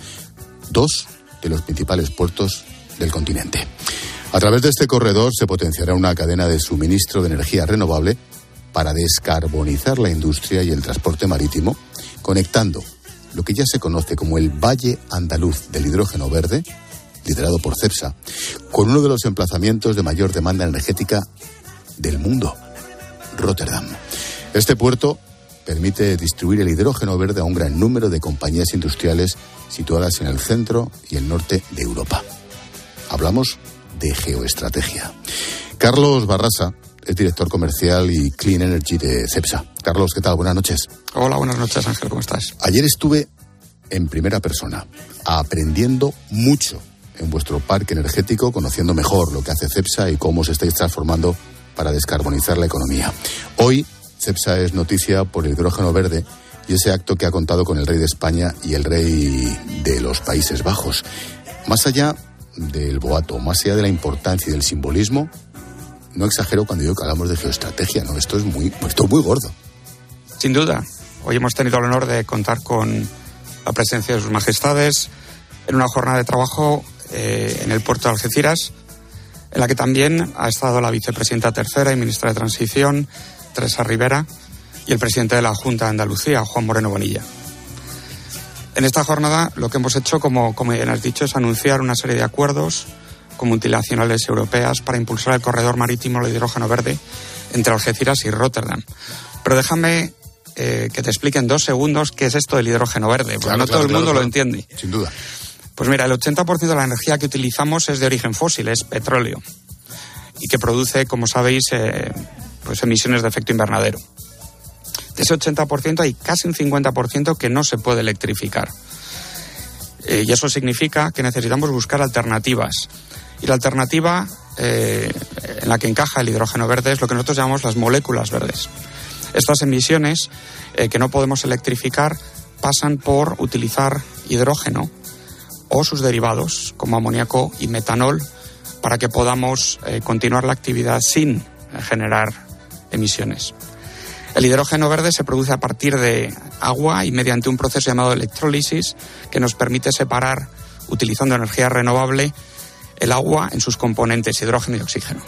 dos de los principales puertos del continente. A través de este corredor se potenciará una cadena de suministro de energía renovable para descarbonizar la industria y el transporte marítimo, conectando lo que ya se conoce como el Valle Andaluz del Hidrógeno Verde, liderado por Cepsa, con uno de los emplazamientos de mayor demanda energética del mundo, Rotterdam. Este puerto permite distribuir el hidrógeno verde a un gran número de compañías industriales situadas en el centro y el norte de Europa. Hablamos de geoestrategia. Carlos Barrasa es director comercial y Clean Energy de Cepsa. Carlos, ¿qué tal? Buenas noches. Hola, buenas noches, Ángel, ¿cómo estás? Ayer estuve en primera persona, aprendiendo mucho en vuestro parque energético, conociendo mejor lo que hace Cepsa y cómo os estáis transformando para descarbonizar la economía. Hoy, Cepsa es noticia por el hidrógeno verde y ese acto que ha contado con el rey de España y el rey de los Países Bajos. Más allá del boato, más allá de la importancia y del simbolismo, no exagero cuando digo que hablamos de geoestrategia, ¿no? Esto es muy, esto es muy gordo. Sin duda. Hoy hemos tenido el honor de contar con la presencia de sus majestades en una jornada de trabajo eh, en el puerto de Algeciras, en la que también ha estado la vicepresidenta tercera y ministra de Transición, Teresa Rivera, y el presidente de la Junta de Andalucía, Juan Moreno Bonilla. En esta jornada lo que hemos hecho, como, como bien has dicho, es anunciar una serie de acuerdos con multinacionales europeas para impulsar el corredor marítimo de hidrógeno verde entre Algeciras y Rotterdam. Pero déjame eh, que te explique en dos segundos qué es esto del hidrógeno verde, porque claro, no claro, todo el mundo claro, lo entiende. Sin duda. Pues mira, el ochenta por ciento de la energía que utilizamos es de origen fósil, es petróleo, y que produce, como sabéis, eh, pues emisiones de efecto invernadero. De ese ochenta por ciento hay casi un cincuenta por ciento que no se puede electrificar. Eh, y eso significa que necesitamos buscar alternativas. Y la alternativa eh, en la que encaja el hidrógeno verde es lo que nosotros llamamos las moléculas verdes. Estas emisiones eh, que no podemos electrificar pasan por utilizar hidrógeno o sus derivados, como amoníaco y metanol, para que podamos eh, continuar la actividad sin eh, generar emisiones. El hidrógeno verde se produce a partir de agua y mediante un proceso llamado electrólisis que nos permite separar, utilizando energía renovable, el agua en sus componentes, hidrógeno y oxígeno.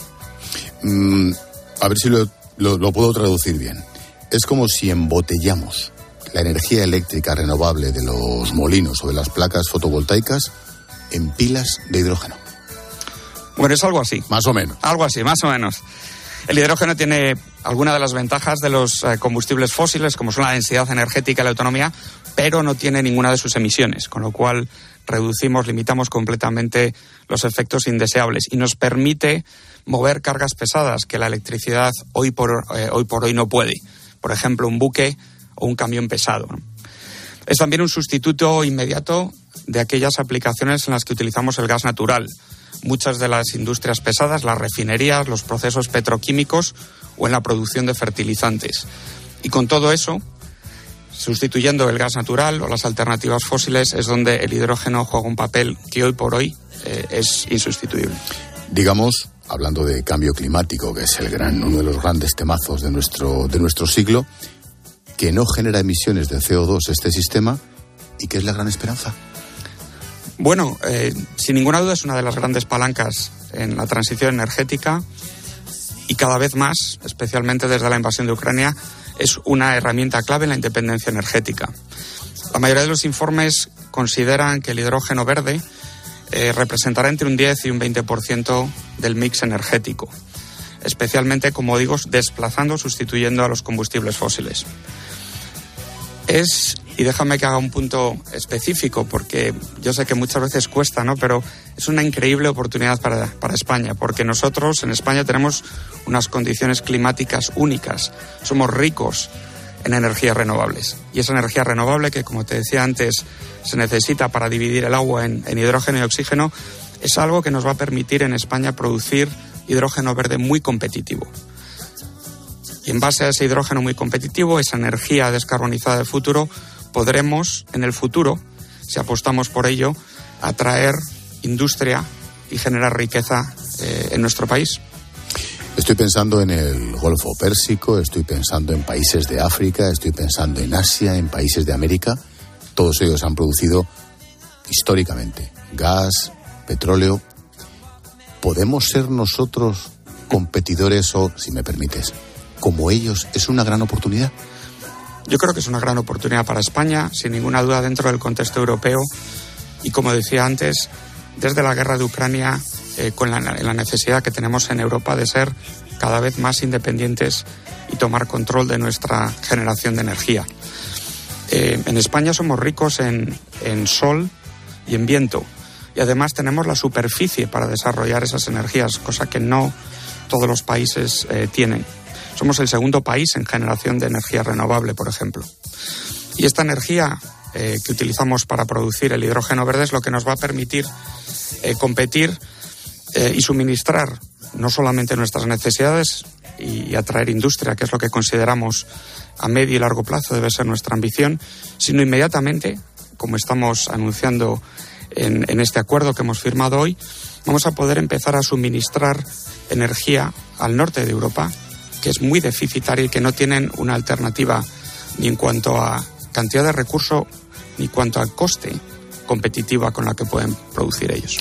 Mm, a ver si lo, lo, lo puedo traducir bien. Es como si embotellamos la energía eléctrica renovable de los molinos o de las placas fotovoltaicas en pilas de hidrógeno. Bueno, es algo así. Más o menos. Algo así, más o menos. El hidrógeno tiene algunas de las ventajas de los eh, combustibles fósiles, como son la densidad energética y la autonomía, pero no tiene ninguna de sus emisiones, con lo cual reducimos, limitamos completamente los efectos indeseables y nos permite mover cargas pesadas que la electricidad hoy por, eh, hoy, por hoy no puede. Por ejemplo, un buque o un camión pesado, ¿no? Es también un sustituto inmediato de aquellas aplicaciones en las que utilizamos el gas natural. Muchas de las industrias pesadas, las refinerías, los procesos petroquímicos o en la producción de fertilizantes. Y con todo eso, sustituyendo el gas natural o las alternativas fósiles, es donde el hidrógeno juega un papel que hoy por hoy eh, es insustituible. Digamos, hablando de cambio climático, que es el gran, uno de los grandes temazos de nuestro, de nuestro siglo, que no genera emisiones de C O dos este sistema y que es la gran esperanza. Bueno, eh, sin ninguna duda es una de las grandes palancas en la transición energética y cada vez más, especialmente desde la invasión de Ucrania, es una herramienta clave en la independencia energética. La mayoría de los informes consideran que el hidrógeno verde eh, representará entre un diez y un veinte por ciento del mix energético, especialmente, como digo, desplazando, sustituyendo a los combustibles fósiles. Es, y déjame que haga un punto específico, porque yo sé que muchas veces cuesta, ¿no? Pero es una increíble oportunidad para, para España, porque nosotros en España tenemos unas condiciones climáticas únicas. Somos ricos en energías renovables. Y esa energía renovable, que como te decía antes, se necesita para dividir el agua en, en hidrógeno y oxígeno, es algo que nos va a permitir en España producir hidrógeno verde muy competitivo. Y en base a ese hidrógeno muy competitivo, esa energía descarbonizada del futuro, podremos en el futuro, si apostamos por ello, atraer industria y generar riqueza eh, en nuestro país. Estoy pensando en el Golfo Pérsico, estoy pensando en países de África, estoy pensando en Asia, en países de América. Todos ellos han producido históricamente gas, petróleo. ¿Podemos ser nosotros competidores o, si me permites, como ellos? ¿Es una gran oportunidad? Yo creo que es una gran oportunidad para España, sin ninguna duda, dentro del contexto europeo. Y como decía antes, desde la guerra de Ucrania, eh, con la, la necesidad que tenemos en Europa de ser cada vez más independientes y tomar control de nuestra generación de energía. Eh, en España somos ricos en, en sol y en viento. Y además tenemos la superficie para desarrollar esas energías, cosa que no todos los países eh, tienen. Somos el segundo país en generación de energía renovable, por ejemplo. Y esta energía eh, que utilizamos para producir el hidrógeno verde es lo que nos va a permitir eh, competir eh, y suministrar no solamente nuestras necesidades y, y atraer industria, que es lo que consideramos a medio y largo plazo debe ser nuestra ambición, sino inmediatamente, como estamos anunciando en, en este acuerdo que hemos firmado hoy, vamos a poder empezar a suministrar energía al norte de Europa, que es muy deficitaria y que no tienen una alternativa ni en cuanto a cantidad de recursos ni en cuanto al coste competitiva con la que pueden producir ellos.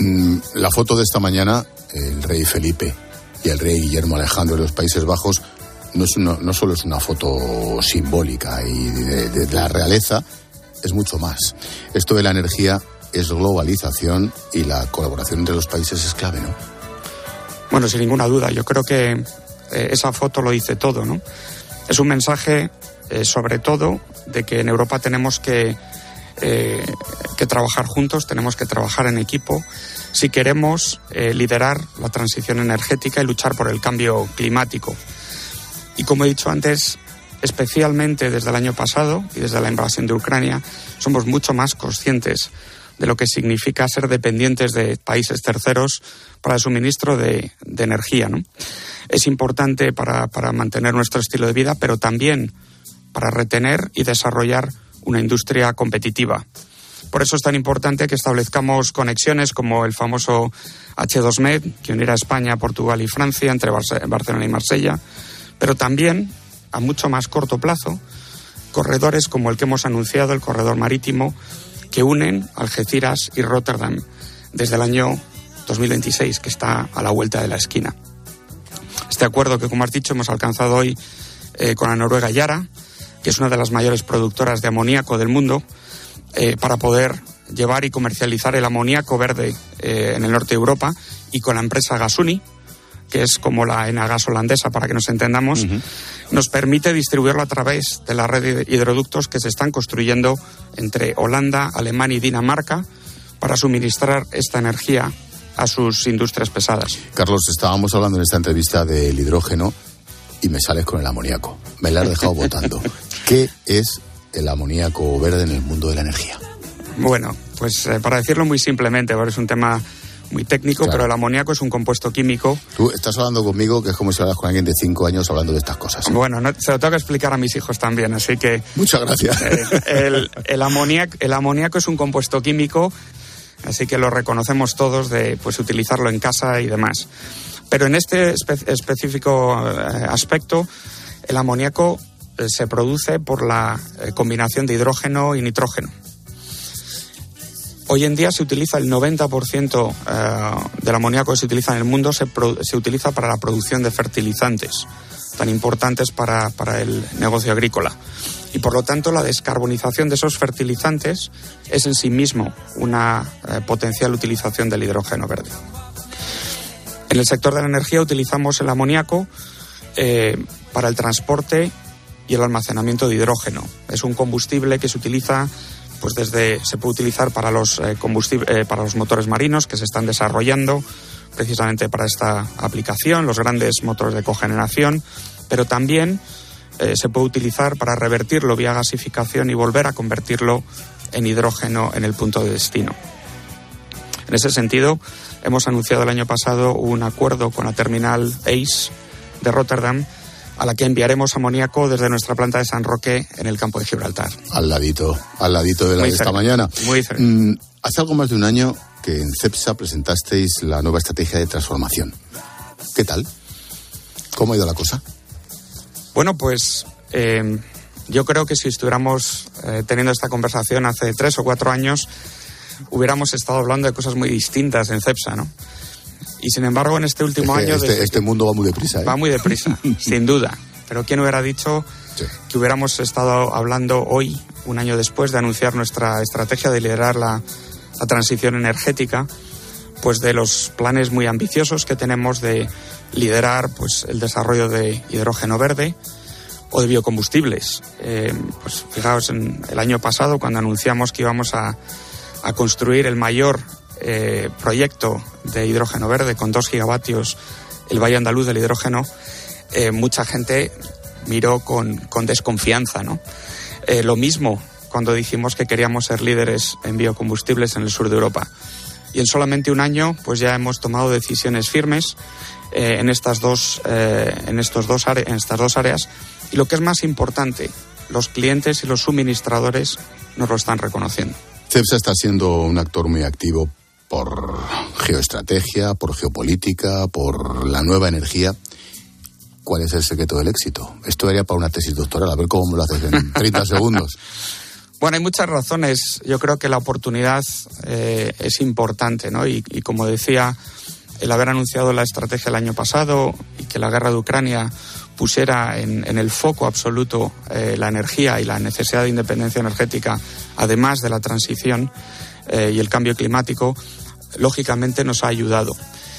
La foto de esta mañana, el rey Felipe y el rey Guillermo Alejandro de los Países Bajos, no, es una, no solo es una foto simbólica y de, de, de la realeza, es mucho más. Esto de la energía es globalización y la colaboración entre los países es clave, ¿no? Bueno, sin ninguna duda. Yo creo que eh, esa foto lo dice todo, ¿no? Es un mensaje, eh, sobre todo, de que en Europa tenemos que, eh, que trabajar juntos, tenemos que trabajar en equipo si queremos eh, liderar la transición energética y luchar por el cambio climático. Y como he dicho antes, especialmente desde el año pasado y desde la invasión de Ucrania, somos mucho más conscientes de lo que significa ser dependientes de países terceros para el suministro de, de energía, ¿no? Es importante para, para mantener nuestro estilo de vida, pero también para retener y desarrollar una industria competitiva. Por eso es tan importante que establezcamos conexiones como el famoso hache dos med, que unirá España, Portugal y Francia, entre Barcelona y Marsella, pero también, a mucho más corto plazo, corredores como el que hemos anunciado, el corredor marítimo, que unen Algeciras y Rotterdam desde el año dos mil veintiséis, que está a la vuelta de la esquina. Este acuerdo que, como has dicho, hemos alcanzado hoy eh, con la noruega Yara, que es una de las mayores productoras de amoníaco del mundo, eh, para poder llevar y comercializar el amoníaco verde eh, en el norte de Europa, y con la empresa Gasuni, que es como la Enagas holandesa, para que nos entendamos, uh-huh. nos permite distribuirlo a través de la red de hidroductos que se están construyendo entre Holanda, Alemania y Dinamarca para suministrar esta energía a sus industrias pesadas. Carlos, estábamos hablando en esta entrevista del hidrógeno y me sales con el amoníaco. Me la has dejado botando. ¿Qué es el amoníaco verde en el mundo de la energía? Bueno, pues eh, para decirlo muy simplemente, porque es un tema muy técnico, claro. Pero el amoníaco es un compuesto químico. Tú estás hablando conmigo que es como si hablas con alguien de cinco años hablando de estas cosas. Bueno, no, se lo tengo que explicar a mis hijos también, así que... Muchas gracias. Eh, el, el, amoníaco, el amoníaco es un compuesto químico, así que lo reconocemos todos de pues utilizarlo en casa y demás. Pero en este espe- específico eh, aspecto, el amoníaco eh, se produce por la eh, combinación de hidrógeno y nitrógeno. Hoy en día se utiliza el noventa por ciento eh, del amoníaco que se utiliza en el mundo, se, pro, se utiliza para la producción de fertilizantes, tan importantes para, para el negocio agrícola. Y por lo tanto la descarbonización de esos fertilizantes es en sí mismo una eh, potencial utilización del hidrógeno verde. En el sector de la energía utilizamos el amoníaco eh, para el transporte y el almacenamiento de hidrógeno. Es un combustible que se utiliza... Pues desde se puede utilizar para los eh, combustibles, eh, para los motores marinos que se están desarrollando, precisamente para esta aplicación, los grandes motores de cogeneración, pero también eh, se puede utilizar para revertirlo vía gasificación y volver a convertirlo en hidrógeno en el punto de destino. En ese sentido, hemos anunciado el año pasado un acuerdo con la terminal A C E de Rotterdam, a la que enviaremos amoníaco desde nuestra planta de San Roque en el campo de Gibraltar. Al ladito, al ladito de la Muy de esta cerca, mañana. Muy cerca. Mm, hace algo más de un año que en CEPSA presentasteis la nueva estrategia de transformación. ¿Qué tal? ¿Cómo ha ido la cosa? Bueno, pues eh, yo creo que si estuviéramos eh, teniendo esta conversación hace tres o cuatro años, hubiéramos estado hablando de cosas muy distintas en CEPSA, ¿no? Y sin embargo, en este último es que año... Este, este mundo va muy deprisa, ¿eh? Va muy deprisa, sin duda. Pero ¿quién hubiera dicho sí. que hubiéramos estado hablando hoy, un año después de anunciar nuestra estrategia de liderar la, la transición energética, pues de los planes muy ambiciosos que tenemos de liderar pues el desarrollo de hidrógeno verde o de biocombustibles? Eh, pues fijaos, en el año pasado, cuando anunciamos que íbamos a, a construir el mayor Eh, proyecto de hidrógeno verde con dos gigavatios, el Valle Andaluz del hidrógeno, eh, mucha gente miró con, con desconfianza, ¿no? Eh, lo mismo cuando dijimos que queríamos ser líderes en biocombustibles en el sur de Europa. Y en solamente un año, pues ya hemos tomado decisiones firmes eh, en estas dos, eh, en estos dos are- en estas dos áreas. Y lo que es más importante, los clientes y los suministradores nos lo están reconociendo. CEPSA está siendo un actor muy activo por geoestrategia, por geopolítica, por la nueva energía. ¿Cuál es el secreto del éxito? Esto daría para una tesis doctoral, a ver cómo me lo haces en treinta segundos. Bueno, hay muchas razones. Yo creo que la oportunidad eh, es importante, ¿no? Y, y como decía, el haber anunciado la estrategia el año pasado y que la guerra de Ucrania pusiera en, en el foco absoluto eh, la energía y la necesidad de independencia energética, además de la transición eh, y el cambio climático, lógicamente nos ha ayudado.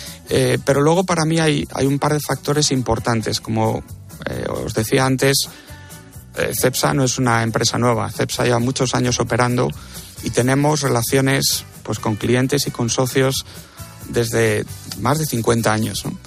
Eh, pero luego para mí hay, hay un par de factores importantes. Como eh, os decía antes, eh, CEPSA no es una empresa nueva. CEPSA lleva muchos años operando y tenemos relaciones pues con clientes y con socios desde más de cincuenta años, ¿no?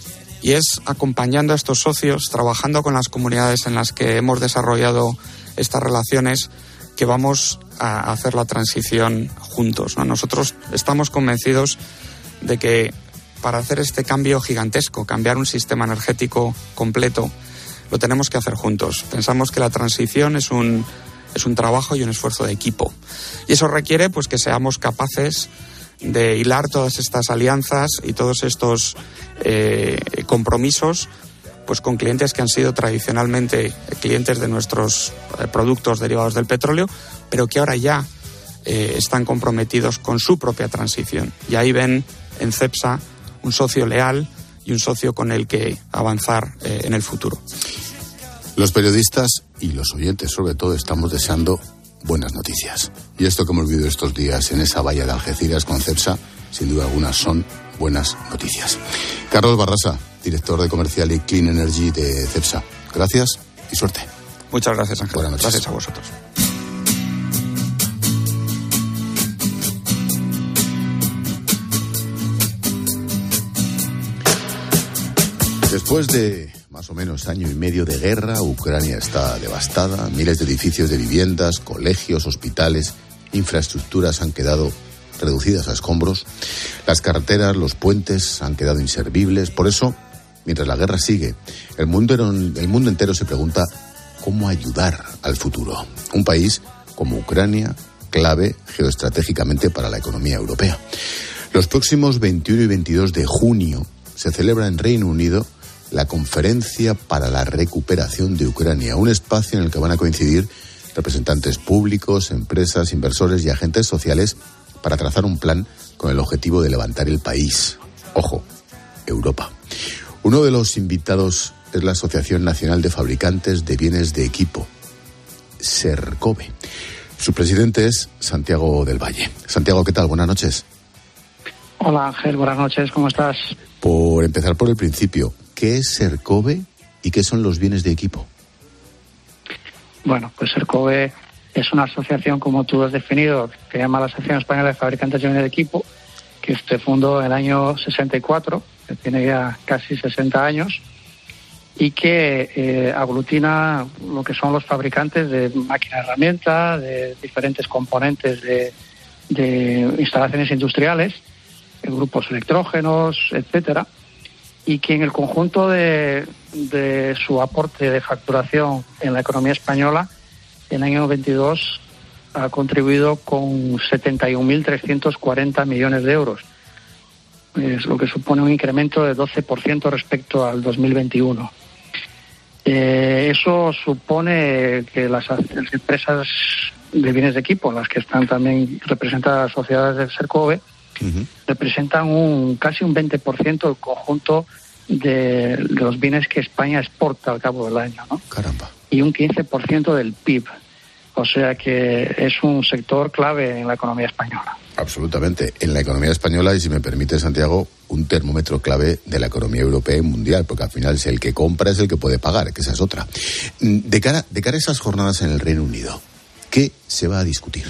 Y es acompañando a estos socios, trabajando con las comunidades en las que hemos desarrollado estas relaciones, que vamos a hacer la transición juntos, ¿no? Nosotros estamos convencidos de que para hacer este cambio gigantesco, cambiar un sistema energético completo, lo tenemos que hacer juntos. Pensamos que la transición es un, es un trabajo y un esfuerzo de equipo. Y eso requiere pues que seamos capaces de hilar todas estas alianzas y todos estos eh, compromisos pues con clientes que han sido tradicionalmente clientes de nuestros eh, productos derivados del petróleo, pero que ahora ya eh, están comprometidos con su propia transición. Y ahí ven en CEPSA un socio leal y un socio con el que avanzar eh, en el futuro. Los periodistas y los oyentes, sobre todo, estamos deseando buenas noticias. Y esto que hemos vivido estos días en esa valla de Algeciras con CEPSA, sin duda alguna, son buenas noticias. Carlos Barrasa, director de Comercial y Clean Energy de CEPSA. Gracias y suerte. Muchas gracias, Ángel. Buenas noches. Gracias a vosotros. Después de más o menos año y medio de guerra, Ucrania está devastada. Miles de edificios de viviendas, colegios, hospitales, infraestructuras han quedado reducidas a escombros. Las carreteras, los puentes han quedado inservibles. Por eso, mientras la guerra sigue, el mundo, el mundo entero se pregunta cómo ayudar al futuro. Un país como Ucrania, clave geoestratégicamente para la economía europea. Los próximos veintiuno y veintidós de junio se celebra en Reino Unido la Conferencia para la Recuperación de Ucrania, un espacio en el que van a coincidir representantes públicos, empresas, inversores y agentes sociales para trazar un plan con el objetivo de levantar el país. Ojo, Europa. Uno de los invitados es la Asociación Nacional de Fabricantes de Bienes de Equipo, Sercobe. Su presidente es Santiago del Valle. Santiago, ¿qué tal? Buenas noches. Hola Ángel, buenas noches, ¿cómo estás? Por empezar por el principio, ¿qué es Sercobe y qué son los bienes de equipo? Bueno, pues Sercobe es una asociación, como tú has definido, que se llama la Asociación Española de Fabricantes de Bienes de Equipo, que se fundó en el año sesenta y cuatro, que tiene ya casi sesenta años, y que eh, aglutina lo que son los fabricantes de máquinas herramientas, de diferentes componentes de, de instalaciones industriales, grupos electrógenos, etcétera, y que en el conjunto de, de su aporte de facturación en la economía española, en el año veintidós ha contribuido con setenta y un mil trescientos cuarenta millones de euros. Es lo que supone un incremento de doce por ciento respecto al dos mil veintiuno. Eh, eso supone que las, las empresas de bienes de equipo, en las que están también representadas sociedades del Sercove, uh-huh. representan un casi un veinte por ciento del conjunto de, de los bienes que España exporta al cabo del año, ¿no? Caramba. Y un quince por ciento del P I B. O sea que es un sector clave en la economía española. Absolutamente. En la economía española, y si me permite, Santiago, un termómetro clave de la economía europea y mundial, porque al final, si el que compra es el que puede pagar, que esa es otra. De cara, de cara a esas jornadas en el Reino Unido, ¿qué se va a discutir?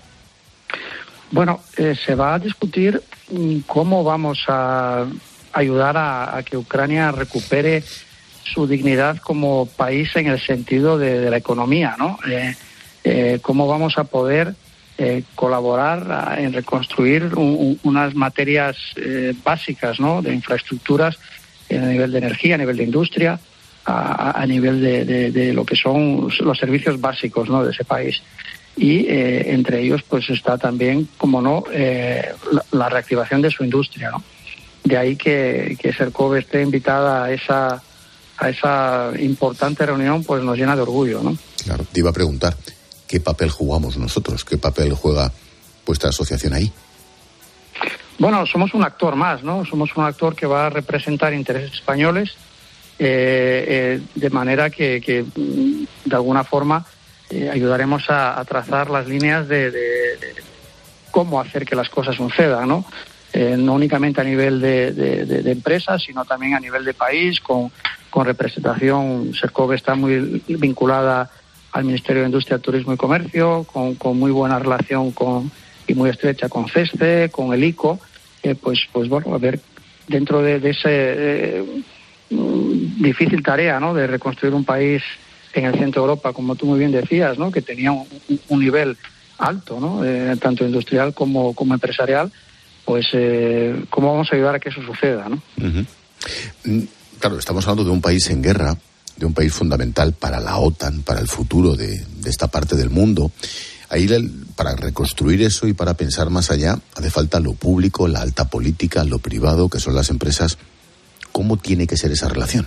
Bueno, eh, se va a discutir cómo vamos a ayudar a, a que Ucrania recupere su dignidad como país en el sentido de, de la economía, ¿no? Eh, eh, cómo vamos a poder eh, colaborar en reconstruir un, un, unas materias eh, básicas, ¿no? De infraestructuras a nivel de energía, a nivel de industria, a, a nivel de, de, de lo que son los servicios básicos, ¿no? De ese país. Y eh, entre ellos pues está también, como no, eh, la, la reactivación de su industria, ¿no? De ahí que, que Sercove esté invitada a esa a esa importante reunión, pues nos llena de orgullo, ¿no? Claro, te iba a preguntar, ¿qué papel jugamos nosotros? ¿Qué papel juega vuestra asociación ahí? Bueno, somos un actor más, ¿no? Somos un actor que va a representar intereses españoles, eh, eh, de manera que, que de alguna forma eh, ayudaremos a, a trazar las líneas de, de, de cómo hacer que las cosas sucedan, ¿no? Eh, no únicamente a nivel de, de, de, de empresas, sino también a nivel de país, con, con representación. Sercove está muy vinculada al Ministerio de Industria, Turismo y Comercio, con, con muy buena relación con y muy estrecha con CESCE, con el ICO. Eh, pues, pues bueno, a ver, dentro de, de esa eh, difícil tarea, ¿no?, de reconstruir un país en el centro de Europa, como tú muy bien decías, ¿no?, que tenía un, un nivel alto, ¿no?, eh, tanto industrial como, como empresarial. Pues, eh, ¿cómo vamos a ayudar a que eso suceda, no? Uh-huh. Claro, estamos hablando de un país en guerra, de un país fundamental para la OTAN, para el futuro de, de esta parte del mundo. Ahí, para reconstruir eso y para pensar más allá, hace falta lo público, la alta política, lo privado, que son las empresas. ¿Cómo tiene que ser esa relación?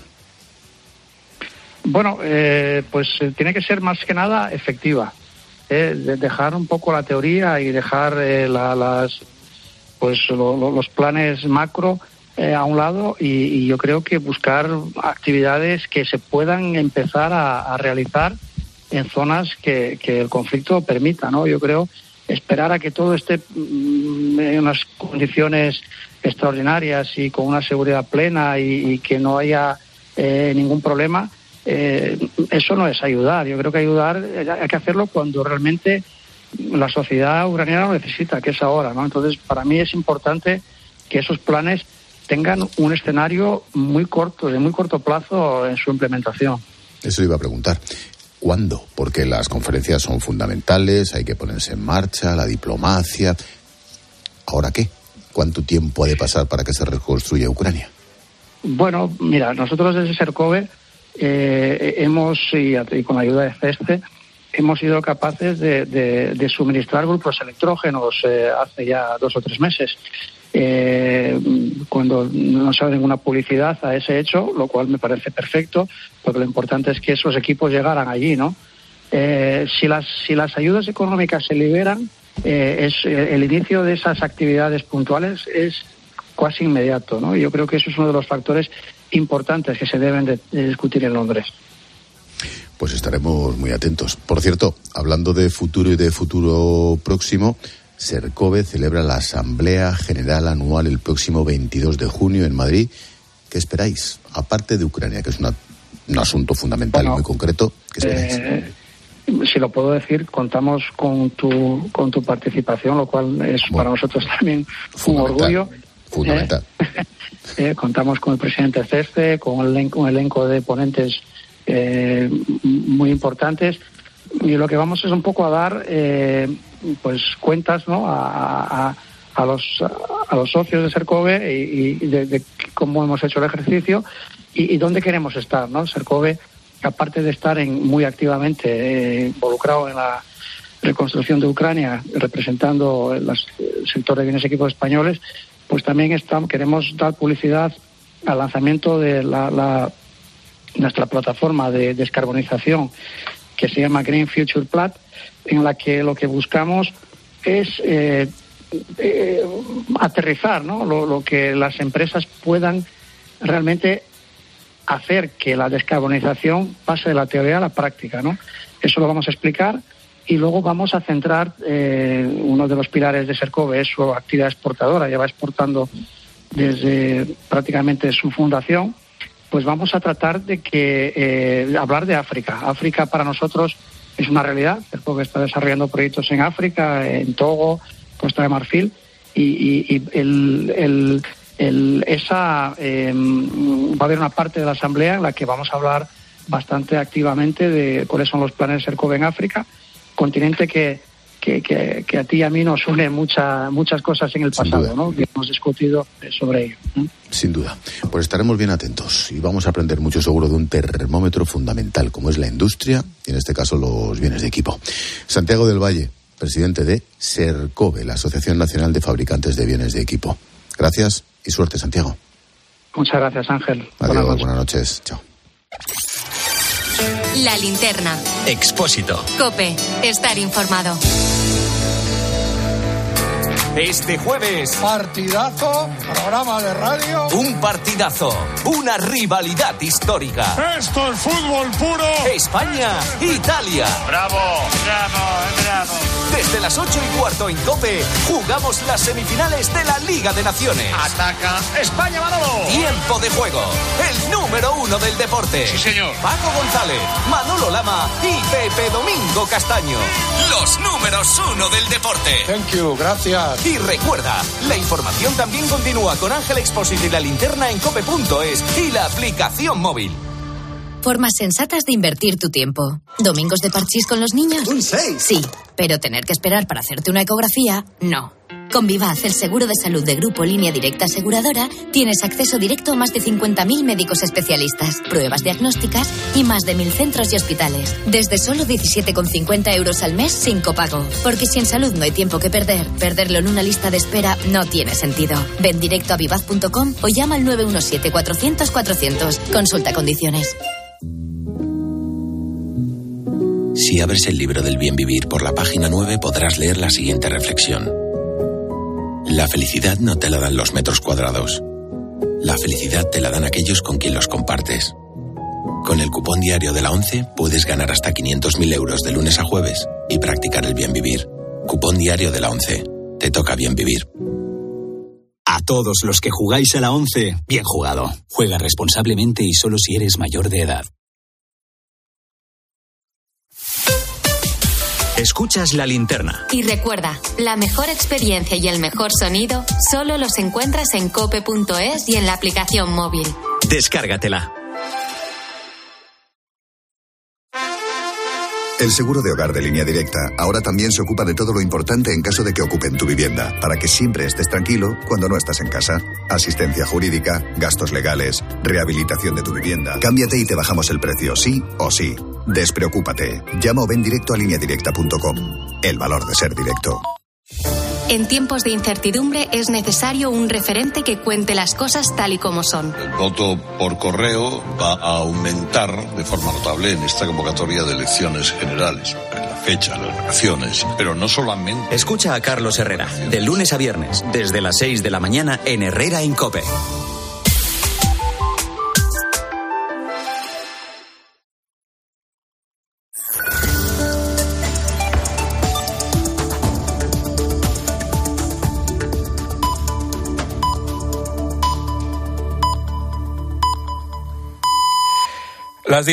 Bueno, eh, pues tiene que ser más que nada efectiva. Eh, de dejar un poco la teoría y dejar eh, la, las... pues lo, lo, los planes macro eh, a un lado y, y yo creo que buscar actividades que se puedan empezar a, a realizar en zonas que, que el conflicto permita, ¿no? Yo creo esperar a que todo esté mm, en unas condiciones extraordinarias y con una seguridad plena y, y que no haya eh, ningún problema, eh, eso no es ayudar. Yo creo que ayudar hay que hacerlo cuando realmente la sociedad ucraniana lo necesita, que es ahora, ¿no? Entonces, para mí es importante que esos planes tengan un escenario muy corto, de muy corto plazo en su implementación. Eso iba a preguntar. ¿Cuándo? Porque las conferencias son fundamentales, hay que ponerse en marcha, la diplomacia. ¿Ahora qué? ¿Cuánto tiempo ha de pasar para que se reconstruya Ucrania? Bueno, mira, nosotros desde Sercove eh, hemos, y, y con la ayuda de CESCE, hemos sido capaces de, de, de suministrar grupos electrógenos eh, hace ya dos o tres meses. Eh, cuando no se hace ninguna publicidad a ese hecho, lo cual me parece perfecto, porque lo importante es que esos equipos llegaran allí, ¿no? Eh, si las si las ayudas económicas se liberan, eh, es el inicio de esas actividades puntuales es casi inmediato, ¿no? Yo creo que eso es uno de los factores importantes que se deben de, de discutir en Londres. Pues estaremos muy atentos. Por cierto, hablando de futuro y de futuro próximo, Sercove celebra la Asamblea General Anual el próximo veintidós de junio en Madrid. ¿Qué esperáis? Aparte de Ucrania, que es una, un asunto fundamental, bueno, y muy concreto, ¿qué esperáis? Eh, si lo puedo decir, contamos con tu con tu participación, lo cual es bueno, para nosotros también un orgullo. Fundamental. Eh, eh, contamos con el presidente C E S C E, con el elenco, un elenco de ponentes eh, muy importantes, y lo que vamos es un poco a dar eh, pues cuentas, ¿no?, a, a, a los a los socios de Sercove y, y de, de cómo hemos hecho el ejercicio y, y dónde queremos estar, ¿no? Sercove, aparte de estar en, muy activamente eh, involucrado en la reconstrucción de Ucrania, representando el, el sector de bienes y equipos españoles, pues también está, queremos dar publicidad al lanzamiento de la, la nuestra plataforma de descarbonización, que se llama Green Future Plat, en la que lo que buscamos es eh, eh, aterrizar, ¿no?, lo, lo que las empresas puedan realmente hacer que la descarbonización pase de la teoría a la práctica, ¿no? Eso lo vamos a explicar y luego vamos a centrar eh, uno de los pilares de Sercove es su actividad exportadora, lleva exportando desde prácticamente su fundación. Pues vamos a tratar de que eh, hablar de África. África para nosotros es una realidad. Sercove está desarrollando proyectos en África, en Togo, Costa de Marfil, y, y, y el, el, el, esa eh, va a haber una parte de la asamblea en la que vamos a hablar bastante activamente de cuáles son los planes de Sercove en África, continente que, que, que, que a ti y a mí nos une mucha, muchas cosas en el pasado, ¿no?, que hemos discutido sobre ello, ¿no? Sin duda. Pues estaremos bien atentos y vamos a aprender mucho seguro de un termómetro fundamental como es la industria y en este caso los bienes de equipo. Santiago del Valle, presidente de Sercove, la Asociación Nacional de Fabricantes de Bienes de Equipo. Gracias y suerte, Santiago. Muchas gracias, Ángel. Adiós, buenas noches. Buenas noches. Chao. La linterna. Expósito. COPE. Estar informado. Este jueves, partidazo, programa de radio. Un partidazo, una rivalidad histórica. Esto es fútbol puro. España, Italia. Bravo, bravo, bravo. Desde las ocho y cuarto en COPE, jugamos las semifinales de la Liga de Naciones. Ataca España, Manolo. Tiempo de juego, el número uno del deporte. Sí, señor. Paco González, Manolo Lama y Pepe Domingo Castaño. Los números uno del deporte. Thank you, gracias. Y recuerda, la información también continúa con Ángel Expósito y la linterna en cope punto es y la aplicación móvil. Formas sensatas de invertir tu tiempo. ¿Domingos de parchís con los niños? ¡Un seis! Sí, pero tener que esperar para hacerte una ecografía, no. Con Vivaz, el seguro de salud de Grupo Línea Directa Aseguradora, tienes acceso directo a más de cincuenta mil médicos especialistas, pruebas diagnósticas y más de mil centros y hospitales. Desde solo diecisiete con cincuenta euros al mes sin copago. Porque si en salud no hay tiempo que perder, perderlo en una lista de espera no tiene sentido. Ven directo a vivaz punto com o llama al nueve uno siete cuatrocientos cuatrocientos. Consulta condiciones. Si abres el libro del bien vivir por la página nueve podrás leer la siguiente reflexión. La felicidad no te la dan los metros cuadrados. La felicidad te la dan aquellos con quien los compartes. Con el cupón diario de la ONCE puedes ganar hasta quinientos mil euros de lunes a jueves y practicar el bien vivir. Cupón diario de la ONCE. Te toca bien vivir. A todos los que jugáis a la ONCE, bien jugado. Juega responsablemente y solo si eres mayor de edad. Escuchas la linterna. Y recuerda, la mejor experiencia y el mejor sonido solo los encuentras en cope punto es y en la aplicación móvil. Descárgatela. El seguro de hogar de Línea Directa ahora también se ocupa de todo lo importante en caso de que ocupen tu vivienda, para que siempre estés tranquilo cuando no estás en casa. Asistencia jurídica, gastos legales, rehabilitación de tu vivienda. Cámbiate y te bajamos el precio, sí o sí. Despreocúpate. Llama o ven directo a línea directa punto com. El valor de ser directo. En tiempos de incertidumbre es necesario un referente que cuente las cosas tal y como son. El voto por correo va a aumentar de forma notable en esta convocatoria de elecciones generales. La fecha, las vacaciones, pero no solamente... Escucha a Carlos Herrera, de lunes a viernes, desde las seis de la mañana en Herrera en COPE.